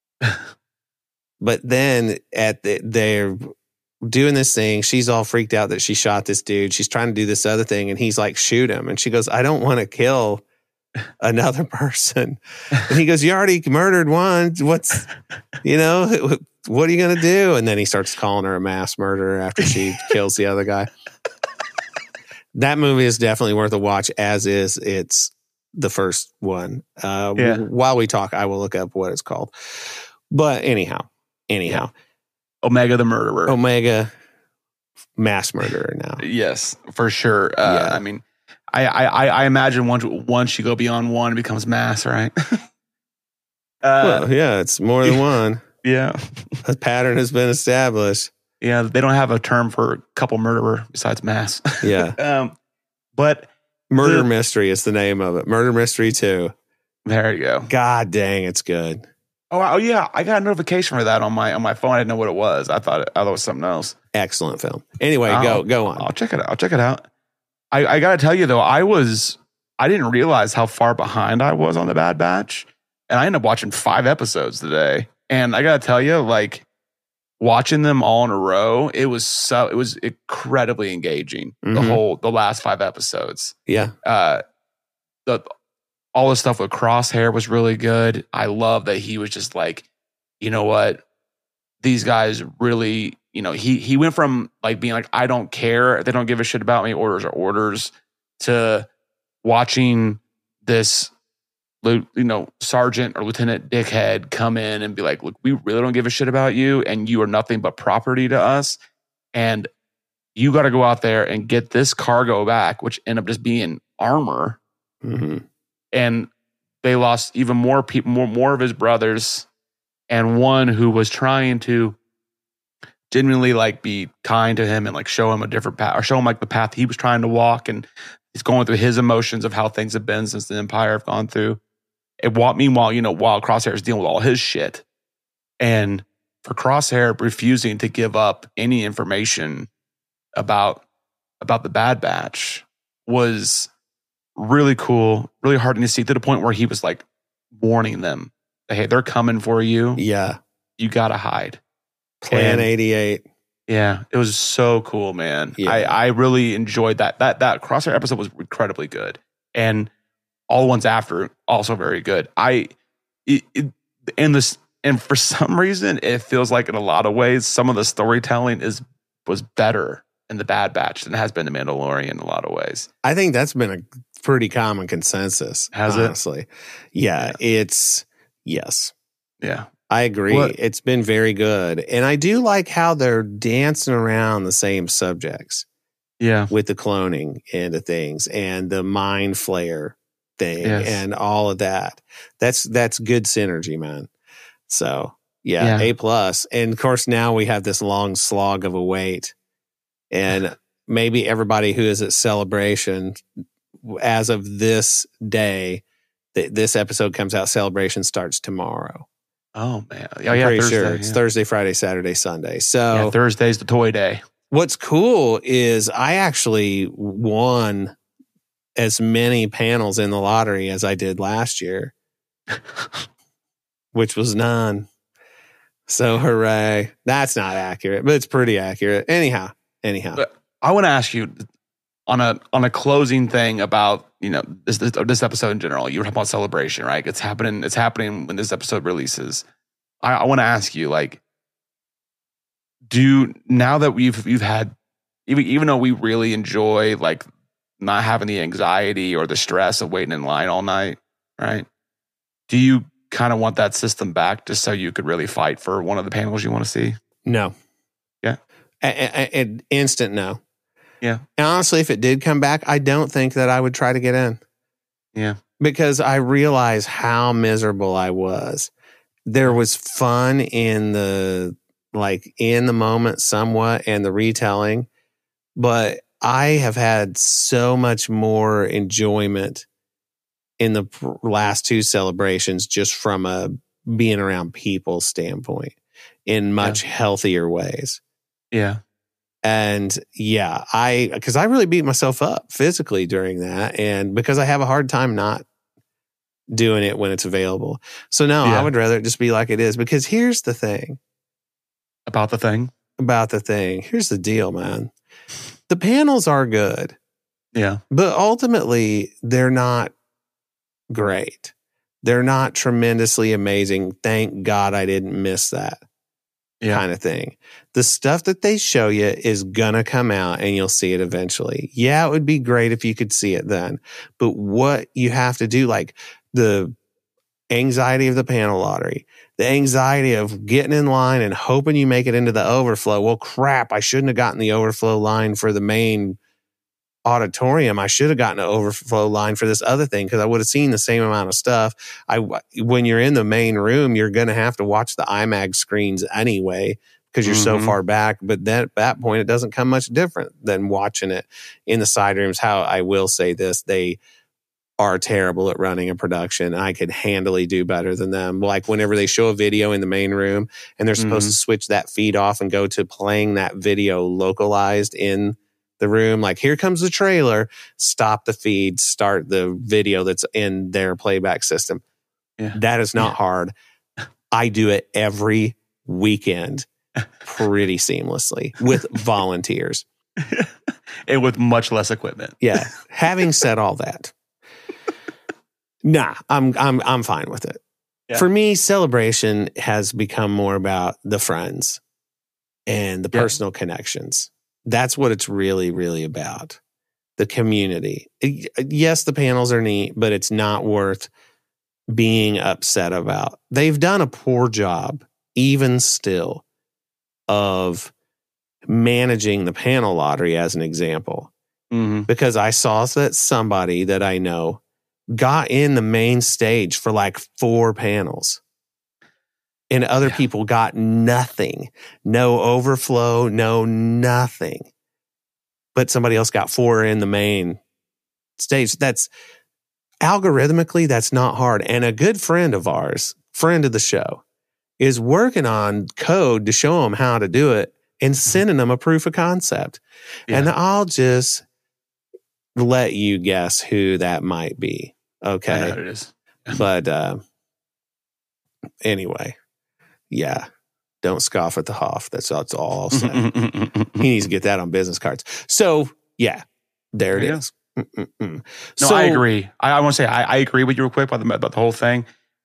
C: But then they're doing this thing. She's all freaked out that she shot this dude. She's trying to do this other thing. And he's like, shoot him. And she goes, I don't want to kill another person. And he goes, you already murdered one. What are you going to do? And then he starts calling her a mass murderer after she kills the other guy. That movie is definitely worth a watch, as is it's the first one. While we talk, I will look up what it's called. But anyhow.
D: Omega the murderer.
C: Omega, mass murderer now.
D: Yes, for sure. I mean, I imagine once you go beyond one, it becomes mass, right?
C: Well, yeah, it's more than one.
D: Yeah.
C: A pattern has been established.
D: Yeah, they don't have a term for couple murderer besides mass.
C: Yeah.
D: But
C: Murder Mystery is the name of it. Murder Mystery 2.
D: There you go.
C: God dang, it's good.
D: Oh yeah, I got a notification for that on my phone. I didn't know what it was. I thought it was something else.
C: Excellent film. Anyway, go on.
D: I'll check it out. I got to tell you though, I didn't realize how far behind I was on The Bad Batch, and I ended up watching 5 episodes today. And I got to tell you, like, watching them all in a row, it was incredibly engaging. The last 5 episodes.
C: Yeah.
D: All the stuff with Crosshair was really good. I love that he was just like, you know what, these guys really, you know, he went from like being like, I don't care, they don't give a shit about me, orders are orders, to watching this, you know, sergeant or lieutenant dickhead come in and be like, look, we really don't give a shit about you, and you are nothing but property to us, and you got to go out there and get this cargo back, which ended up just being armor. And they lost even more people, more of his brothers, and one who was trying to genuinely like be kind to him and like show him a different path, or show him like the path he was trying to walk, and he's going through his emotions of how things have been since the Empire have gone through. Meanwhile, you know, while Crosshair is dealing with all his shit, and for Crosshair refusing to give up any information about the Bad Batch was really cool, really hard to see, to the point where he was like warning them, hey, they're coming for you.
C: Yeah.
D: You got to hide.
C: Plan 88.
D: Yeah. It was so cool, man. Yeah. I really enjoyed that. That Crosshair episode was incredibly good. And all the ones after, also very good. And for some reason, it feels like in a lot of ways, some of the storytelling was better in The Bad Batch than it has been The Mandalorian in a lot of ways.
C: I think that's been a pretty common consensus.
D: Has
C: honestly. Yeah. It's yes.
D: Yeah.
C: I agree. It's been very good. And I do like how they're dancing around the same subjects.
D: Yeah.
C: With the cloning and the things and the mind flare thing and all of that. That's good synergy, man. So yeah. A+. And of course now we have this long slog of a wait. And maybe everybody who is at Celebration, as of this day, this episode comes out, Celebration starts tomorrow.
D: Oh, man.
C: I'm pretty sure it's Thursday, Friday, Saturday, Sunday. So
D: Thursday's the toy day.
C: What's cool is I actually won as many panels in the lottery as I did last year, which was none. So hooray. That's not accurate, but it's pretty accurate. Anyhow.
D: But I want to ask you on a closing thing about, you know, this episode in general. You were talking about Celebration, right? It's happening when this episode releases. I want to ask you, like, now that we've had, even though we really enjoy like not having the anxiety or the stress of waiting in line all night, right? Do you kind of want that system back just so you could really fight for one of the panels you want to see?
C: No.
D: Yeah.
C: An instant no.
D: Yeah.
C: And honestly, if it did come back, I don't think that I would try to get in.
D: Yeah.
C: Because I realized how miserable I was. There was fun in the moment somewhat and the retelling, but I have had so much more enjoyment in the last 2 celebrations just from a being around people standpoint in much healthier ways.
D: Yeah.
C: And yeah, because I really beat myself up physically during that, and because I have a hard time not doing it when it's available. So no, I would rather it just be like it is, because here's the thing.
D: About the thing.
C: Here's the deal, man. The panels are good.
D: Yeah.
C: But ultimately, they're not great. They're not tremendously amazing. Thank God I didn't miss that. Kind of thing. The stuff that they show you is gonna come out and you'll see it eventually. Yeah, it would be great if you could see it then. But what you have to do, like the anxiety of the panel lottery, the anxiety of getting in line and hoping you make it into the overflow. Well, crap, I shouldn't have gotten the overflow line for the main auditorium, I should have gotten an overflow line for this other thing because I would have seen the same amount of stuff. When you're in the main room, you're going to have to watch the IMAX screens anyway because you're so far back. But then at that point, it doesn't come much different than watching it in the side rooms. How I will say this, they are terrible at running a production. I could handily do better than them. Like whenever they show a video in the main room and they're supposed to switch that feed off and go to playing that video localized in the room, like here comes the trailer, stop the feed, start the video that's in their playback system. Yeah. That is not hard. I do it every weekend pretty seamlessly with volunteers.
D: And with much less equipment.
C: Yeah. Having said all that, nah, I'm fine with it. Yeah. For me, Celebration has become more about the friends and the personal connections. That's what it's really, really about. The community. Yes, the panels are neat, but it's not worth being upset about. They've done a poor job, even still, of managing the panel lottery as an example. Because I saw that somebody that I know got in the main stage for like 4 panels. And other people got nothing. No overflow, no nothing. But somebody else got 4 in the main stage. That's algorithmically, that's not hard. And a good friend of ours, friend of the show, is working on code to show them how to do it and sending them a proof of concept. Yeah. And I'll just let you guess who that might be. Okay.
D: I know who it is.
C: But anyway, yeah. Don't scoff at the Hoff. That's all I'll say. He needs to get that on business cards. So, yeah, there it is.
D: No, so, I agree. I want to say I agree with you real quick about the whole thing.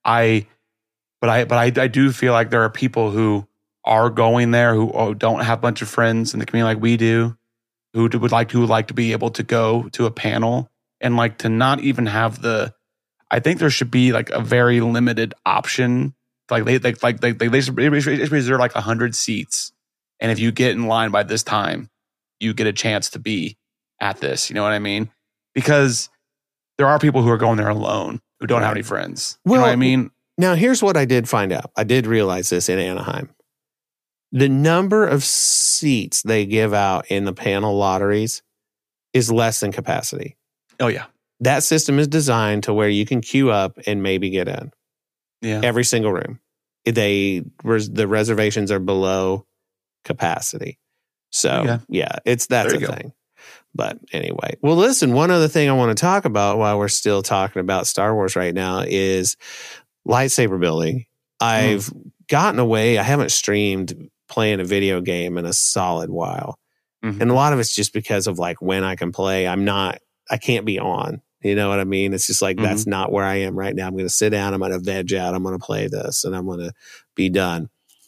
D: But I do feel like there are people who are going there who don't have a bunch of friends in the community like we do, who would like to be able to go to a panel and like to not even have I think there should be like a very limited option. Like they reserve like 100 seats, and if you get in line by this time, you get a chance to be at this. You know what I mean? Because there are people who are going there alone who don't have any friends. You know what I mean?
C: Now, here's what I did find out. I did realize this in Anaheim. The number of seats they give out in the panel lotteries is less than capacity.
D: Oh, yeah.
C: That system is designed to where you can queue up and maybe get in. Yeah. Every single room. The reservations are below capacity. So, that's a thing. But anyway. Well, listen, one other thing I want to talk about while we're still talking about Star Wars right now is lightsaber building. I've gotten away. I haven't streamed playing a video game in a solid while. And a lot of it's just because of like when I can play. I can't be on. You know what I mean? It's just like, that's not where I am right now. I'm going to sit down. I'm going to veg out. I'm going to play this and I'm going to be done.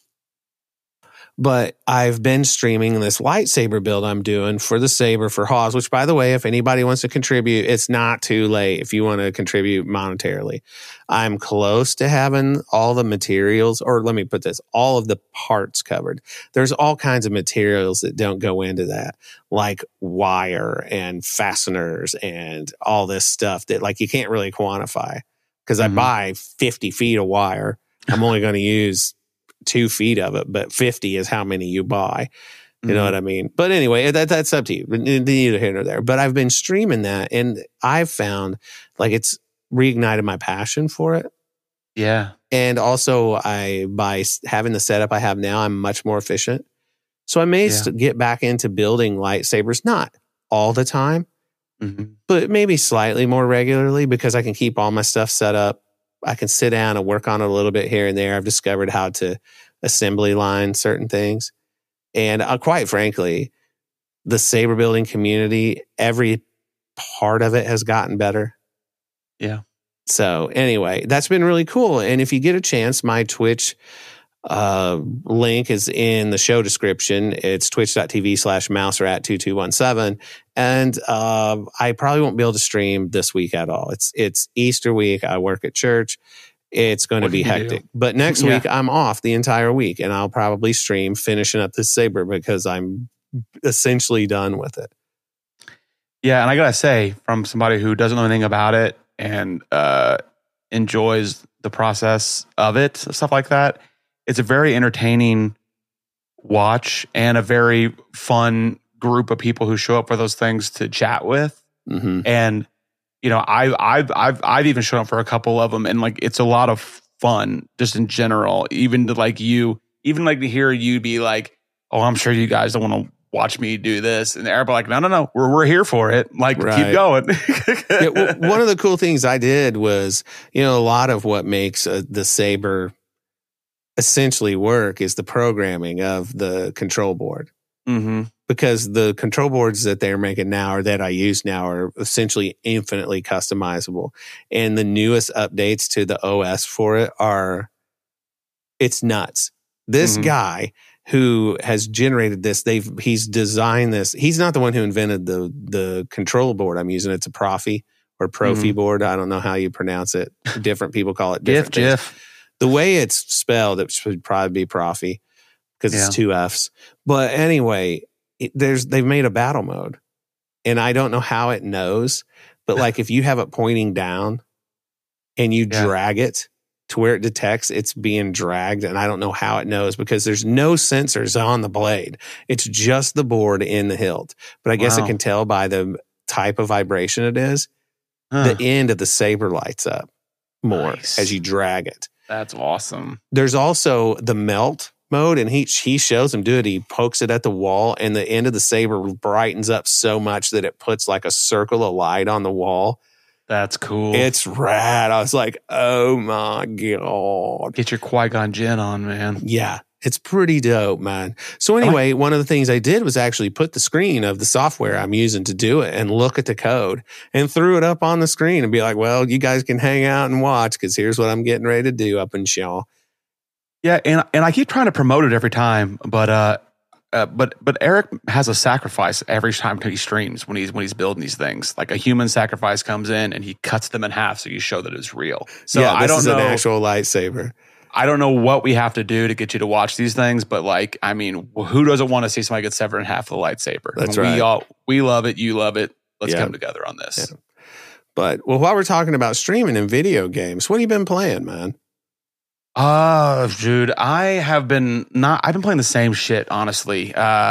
C: But I've been streaming this lightsaber build I'm doing for the saber for Hawes, which, by the way, if anybody wants to contribute, it's not too late if you want to contribute monetarily. I'm close to having all the materials, or let me put this, all of the parts covered. There's all kinds of materials that don't go into that, like wire and fasteners and all this stuff that like you can't really quantify. Because I buy 50 feet of wire. I'm only going to use 2 feet of it, but 50 is how many you buy. You know what I mean? But anyway, that's up to you. Neither here nor there. But I've been streaming that, and I've found like it's reignited my passion for it.
D: Yeah.
C: And also, by having the setup I have now, I'm much more efficient. So I may get back into building lightsabers, not all the time, but maybe slightly more regularly, because I can keep all my stuff set up. I can sit down and work on it a little bit here and there. I've discovered how to assembly line certain things. And quite frankly, the saber building community, every part of it has gotten better.
D: Yeah.
C: So anyway, that's been really cool. And if you get a chance, my Twitch link is in the show description. It's twitch.tv/mouserat2217. And I probably won't be able to stream this week at all. It's Easter week. I work at church. It's going to be hectic. But next week, I'm off the entire week, and I'll probably stream finishing up this saber because I'm essentially done with it.
D: Yeah, and I gotta say, from somebody who doesn't know anything about it and enjoys the process of it, stuff like that, it's a very entertaining watch and a very fun group of people who show up for those things to chat with.
C: Mm-hmm.
D: And you know, I've even shown up for a couple of them, and like it's a lot of fun just in general. Even to like you, even like to hear you be like, "Oh, I'm sure you guys don't want to watch me do this," and everybody like, "No, we're here for it. Like, keep going."
C: Yeah, well, one of the cool things I did was, you know, a lot of what makes the Saber essentially work is the programming of the control board.
D: Mm-hmm.
C: Because the control boards that they're making now or that I use now are essentially infinitely customizable. And the newest updates to the OS for it it's nuts. This guy who has generated this, he's designed this. He's not the one who invented the control board I'm using. It's a Profi or Profi board. I don't know how you pronounce it. Different people call it different things. The way it's spelled, it should probably be Profi because it's 2 Fs. But anyway, they've made a battle mode, and I don't know how it knows, but like if you have it pointing down and you drag it to where it detects it's being dragged, and I don't know how it knows because there's no sensors on the blade. It's just the board in the hilt. But I guess it can tell by the type of vibration it is. The end of the saber lights up more as you drag it.
D: That's awesome.
C: There's also the melt mode, and he shows him do it. He pokes it at the wall, and the end of the saber brightens up so much that it puts like a circle of light on the wall.
D: That's cool.
C: It's rad. I was like, oh my God.
D: Get your Qui-Gon Jinn on, man.
C: Yeah, it's pretty dope, man. So anyway, one of the things I did was actually put the screen of the software I'm using to do it and look at the code and threw it up on the screen and be like, well, you guys can hang out and watch because here's what I'm getting ready to do up in Shaw.
D: Yeah, and I keep trying to promote it every time, but Eric has a sacrifice every time he streams when he's building these things. Like a human sacrifice comes in and he cuts them in half so you show that it's real. So
C: yeah,
D: I don't know
C: an actual lightsaber.
D: I don't know what we have to do to get you to watch these things, but like, I mean, who doesn't want to see somebody get severed in half with a lightsaber?
C: That's right.
D: We love it. You love it. Let's come together on this.
C: Yeah. But while we're talking about streaming and video games, what have you been playing, man?
D: Dude, I've been playing the same shit, honestly.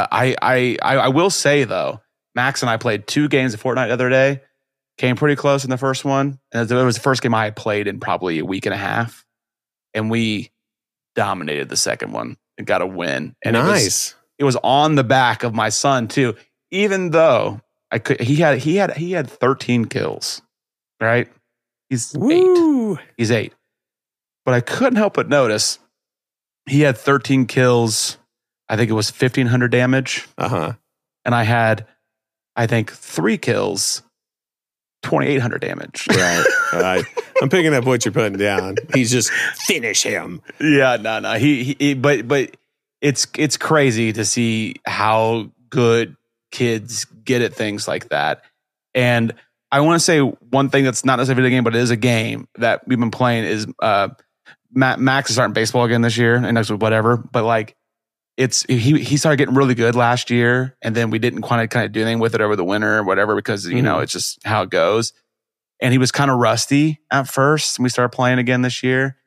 D: I will say though, Max and I played 2 games of Fortnite the other day, came pretty close in the first one. And it was the first game I had played in probably a week and a half. And we dominated the second one and got a win. And
C: nice.
D: It was on the back of my son too, even though he had 13 kills, right? He's 8. He's 8. But I couldn't help but notice he had 13 kills. I think it was 1,500 damage. And I had, I think, 3 kills, 2,800 damage.
C: Right. I'm picking up what you're putting down. He's just finish him.
D: Yeah, no. But it's crazy to see how good kids get at things like that. And I want to say one thing that's not necessarily a video game, but it is a game that we've been playing is Max is starting baseball again this year, and that's whatever. But like, he started getting really good last year, and then we didn't kind of do anything with it over the winter or whatever because you know it's just how it goes. And he was kind of rusty at first, and we started playing again this year.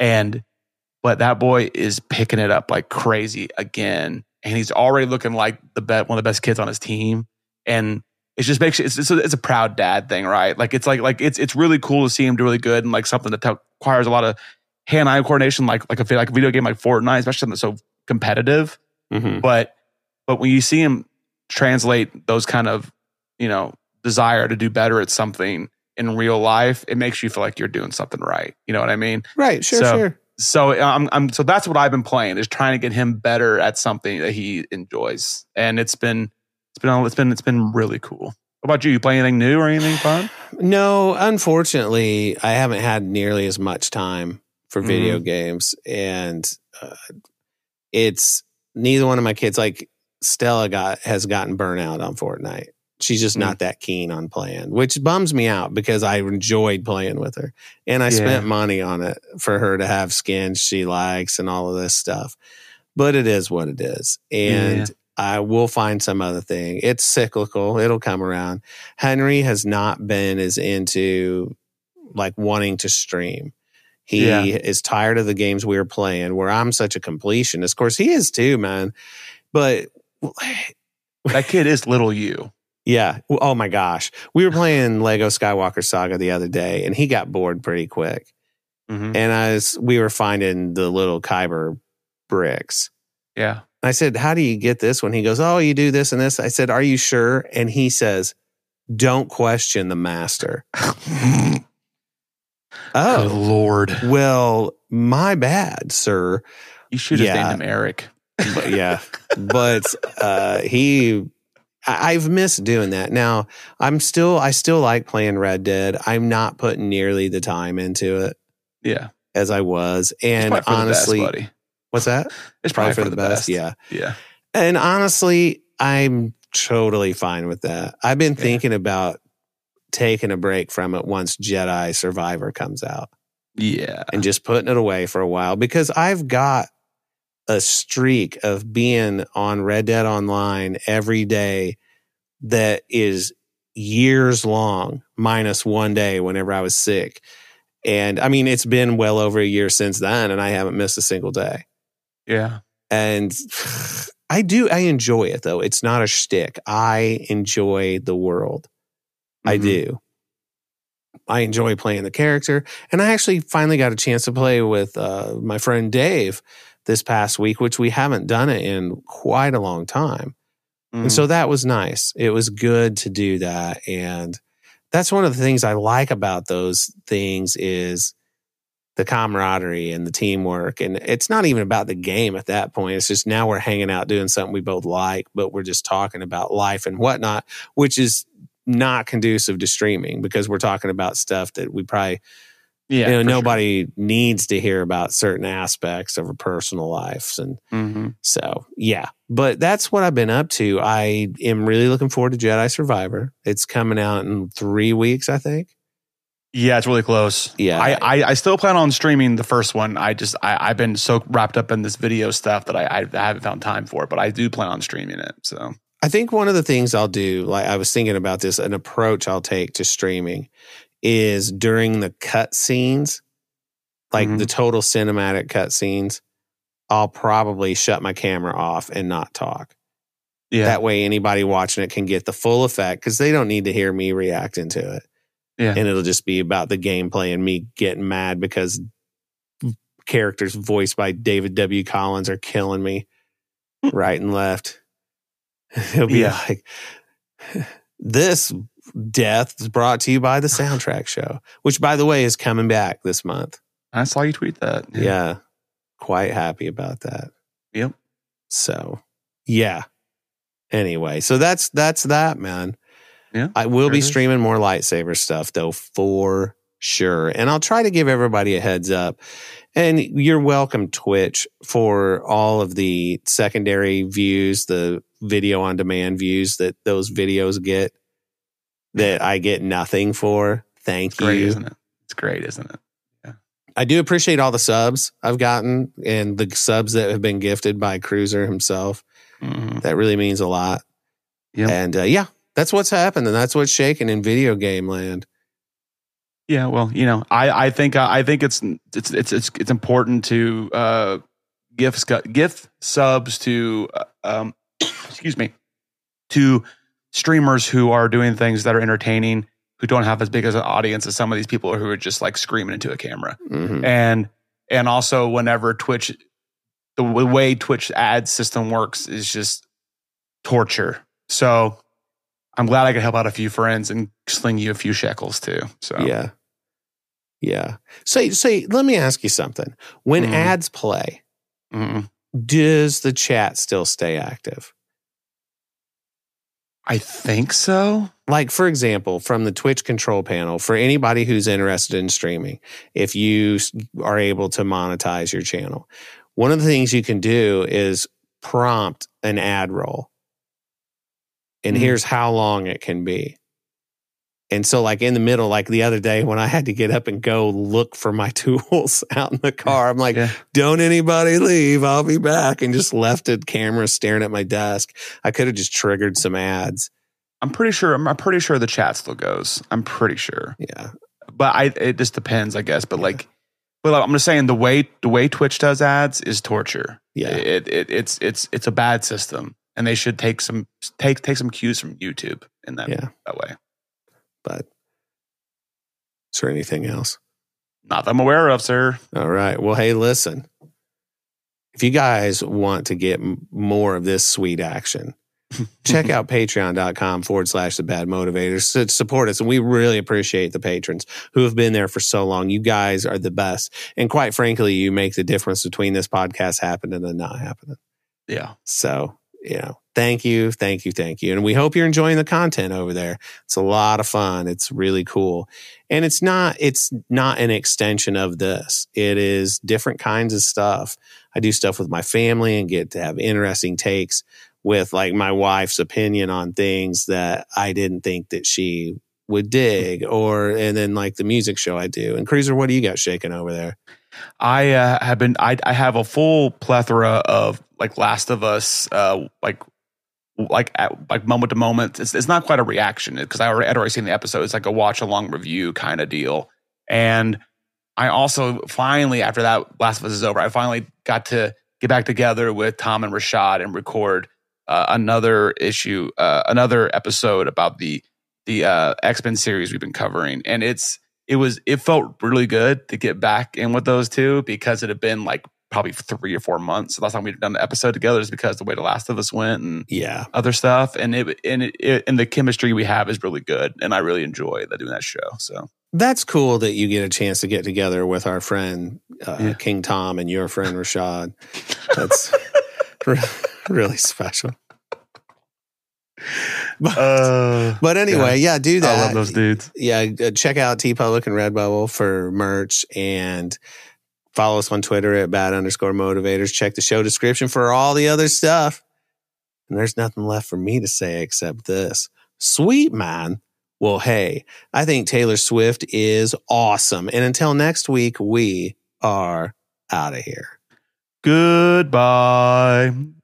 D: But that boy is picking it up like crazy again, and he's already looking like one of the best kids on his team. And it just makes it's a proud dad thing, right? Like it's it's really cool to see him do really good and like something that requires a lot of hand-eye coordination, like a video game like Fortnite, especially something that's so competitive. But when you see him translate those kind of, you know, desire to do better at something in real life, it makes you feel like you're doing something right. You know what I mean?
C: Right. Sure.
D: So so that's what I've been playing, is trying to get him better at something that he enjoys, and it's been really cool. What about you? You play anything new or anything fun?
C: No, unfortunately, I haven't had nearly as much time for video games, and it's neither one of my kids. Like Stella has gotten burnout on Fortnite. She's just not that keen on playing, which bums me out because I enjoyed playing with her, and I spent money on it for her to have skins she likes and all of this stuff. But it is what it is, and I will find some other thing. It's cyclical. It'll come around. Henry has not been as into like wanting to stream. He is tired of the games we were playing where I'm such a completionist. Of course, he is too, man. But
D: that kid is little you.
C: Yeah. Oh my gosh. We were playing Lego Skywalker Saga the other day and he got bored pretty quick.
D: Mm-hmm.
C: And we were finding the little Kyber bricks.
D: Yeah.
C: I said, how do you get this one? He goes, oh, you do this and this. I said, are you sure? And he says, don't question the master.
D: Oh, good Lord.
C: Well, my bad, sir.
D: You should have named him Eric.
C: But I've missed doing that. Now, I still like playing Red Dead. I'm not putting nearly the time into it.
D: Yeah.
C: As I was. And honestly,
D: best, buddy.
C: What's that?
D: It's probably for the best.
C: Yeah.
D: Yeah.
C: And honestly, I'm totally fine with that. I've been thinking about taking a break from it once Jedi Survivor comes out.
D: Yeah.
C: And just putting it away for a while because I've got a streak of being on Red Dead Online every day that is years long, minus one day whenever I was sick. And I mean, it's been well over a year since then, and I haven't missed a single day.
D: Yeah.
C: And I enjoy it though. It's not a shtick. I enjoy the world. Mm-hmm. I do. I enjoy playing the character. And I actually finally got a chance to play with my friend Dave this past week, which we haven't done it in quite a long time. Mm. And so that was nice. It was good to do that. And that's one of the things I like about those things is the camaraderie and the teamwork. And it's not even about the game at that point. It's just now we're hanging out doing something we both like, but we're just talking about life and whatnot, which is not conducive to streaming because we're talking about stuff that we probably... nobody needs to hear about certain aspects of our personal lives. And so, yeah. But that's what I've been up to. I am really looking forward to Jedi Survivor. It's coming out in 3 weeks, I think.
D: Yeah, it's really close.
C: Yeah.
D: I still plan on streaming the first one. I've been so wrapped up in this video stuff that I haven't found time for it, but I do plan on streaming it. So
C: I think one of the things I'll do, like I was thinking about this, an approach I'll take to streaming is during the cut scenes, like the total cinematic cut scenes, I'll probably shut my camera off and not talk. Yeah. That way anybody watching it can get the full effect because they don't need to hear me reacting to it. Yeah. And it'll just be about the gameplay and me getting mad because characters voiced by David W. Collins are killing me right and left. It'll be like, this death is brought to you by the Soundtrack Show, which, by the way, is coming back this month.
D: I saw you tweet that.
C: Yeah. Quite happy about that.
D: Yep.
C: So, yeah. Anyway, so that's that, man.
D: Yeah.
C: I will be streaming more lightsaber stuff, though, for sure. And I'll try to give everybody a heads up. And you're welcome, Twitch, for all of the secondary views, the video on demand views that those videos get. That I get nothing for. Thank you.
D: Great, isn't it? It's great, isn't it? Yeah.
C: I do appreciate all the subs I've gotten and the subs that have been gifted by Cruiser himself. That really means a lot. Yep. And that's what's happened, and that's what's shaking in video game land.
D: Yeah, well, I think it's important to gift subs to to streamers who are doing things that are entertaining, who don't have as big as an audience as some of these people who are just like screaming into a camera. And also whenever Twitch, the way Twitch ad system works is just torture. So I'm glad I could help out a few friends and sling you a few shekels too. So
C: yeah. Say, let me ask you something. When ads play, does the chat still stay active?
D: I think so.
C: Like, for example, from the Twitch control panel, for anybody who's interested in streaming, if you are able to monetize your channel, one of the things you can do is prompt an ad roll. And here's how long it can be. And so like in the middle, like the other day when I had to get up and go look for my tools out in the car, I'm like, don't anybody leave. I'll be back. And just left a camera staring at my desk. I could have just triggered some ads.
D: I'm pretty sure the chat still goes. I'm pretty sure.
C: Yeah.
D: But it just depends, I guess. But like I'm just saying the way Twitch does ads is torture.
C: Yeah.
D: It's a bad system. And they should take some cues from YouTube in that way.
C: But is there anything else?
D: Not that I'm aware of, sir.
C: All right. Well, hey, listen. If you guys want to get more of this sweet action, check out patreon.com/the bad motivators to support us. And we really appreciate the patrons who have been there for so long. You guys are the best. And quite frankly, you make the difference between this podcast happening and not happening.
D: Yeah.
C: So, thank you. And we hope you're enjoying the content over there. It's a lot of fun. It's really cool. And it's not an extension of this. It is different kinds of stuff. I do stuff with my family and get to have interesting takes with like my wife's opinion on things that I didn't think that she would dig, and then like the music show I do. And Cruiser, what do you got shaking over there?
D: I have a full plethora of like Last of Us, like moment to moment. It's not quite a reaction because I'd already seen the episode. It's like a watch along review kind of deal. And I also finally, after that Last of Us is over, I finally got to get back together with Tom and Rashad and record another episode about the X-Men series we've been covering. And it felt really good to get back in with those two because it had been like probably 3 or 4 months. The last time we'd done the episode together is because the way The Last of Us went and other stuff. And the chemistry we have is really good. And I really enjoy doing that show. So
C: that's cool that you get a chance to get together with our friend King Tom and your friend Rashad. That's really special. But anyway, do that.
D: I love those dudes.
C: Yeah, check out TeePublic and Redbubble for merch and follow us on Twitter at @bad_motivators. Check the show description for all the other stuff. And there's nothing left for me to say except this. Sweet, man. Well, hey, I think Taylor Swift is awesome. And until next week, we are out of here.
D: Goodbye.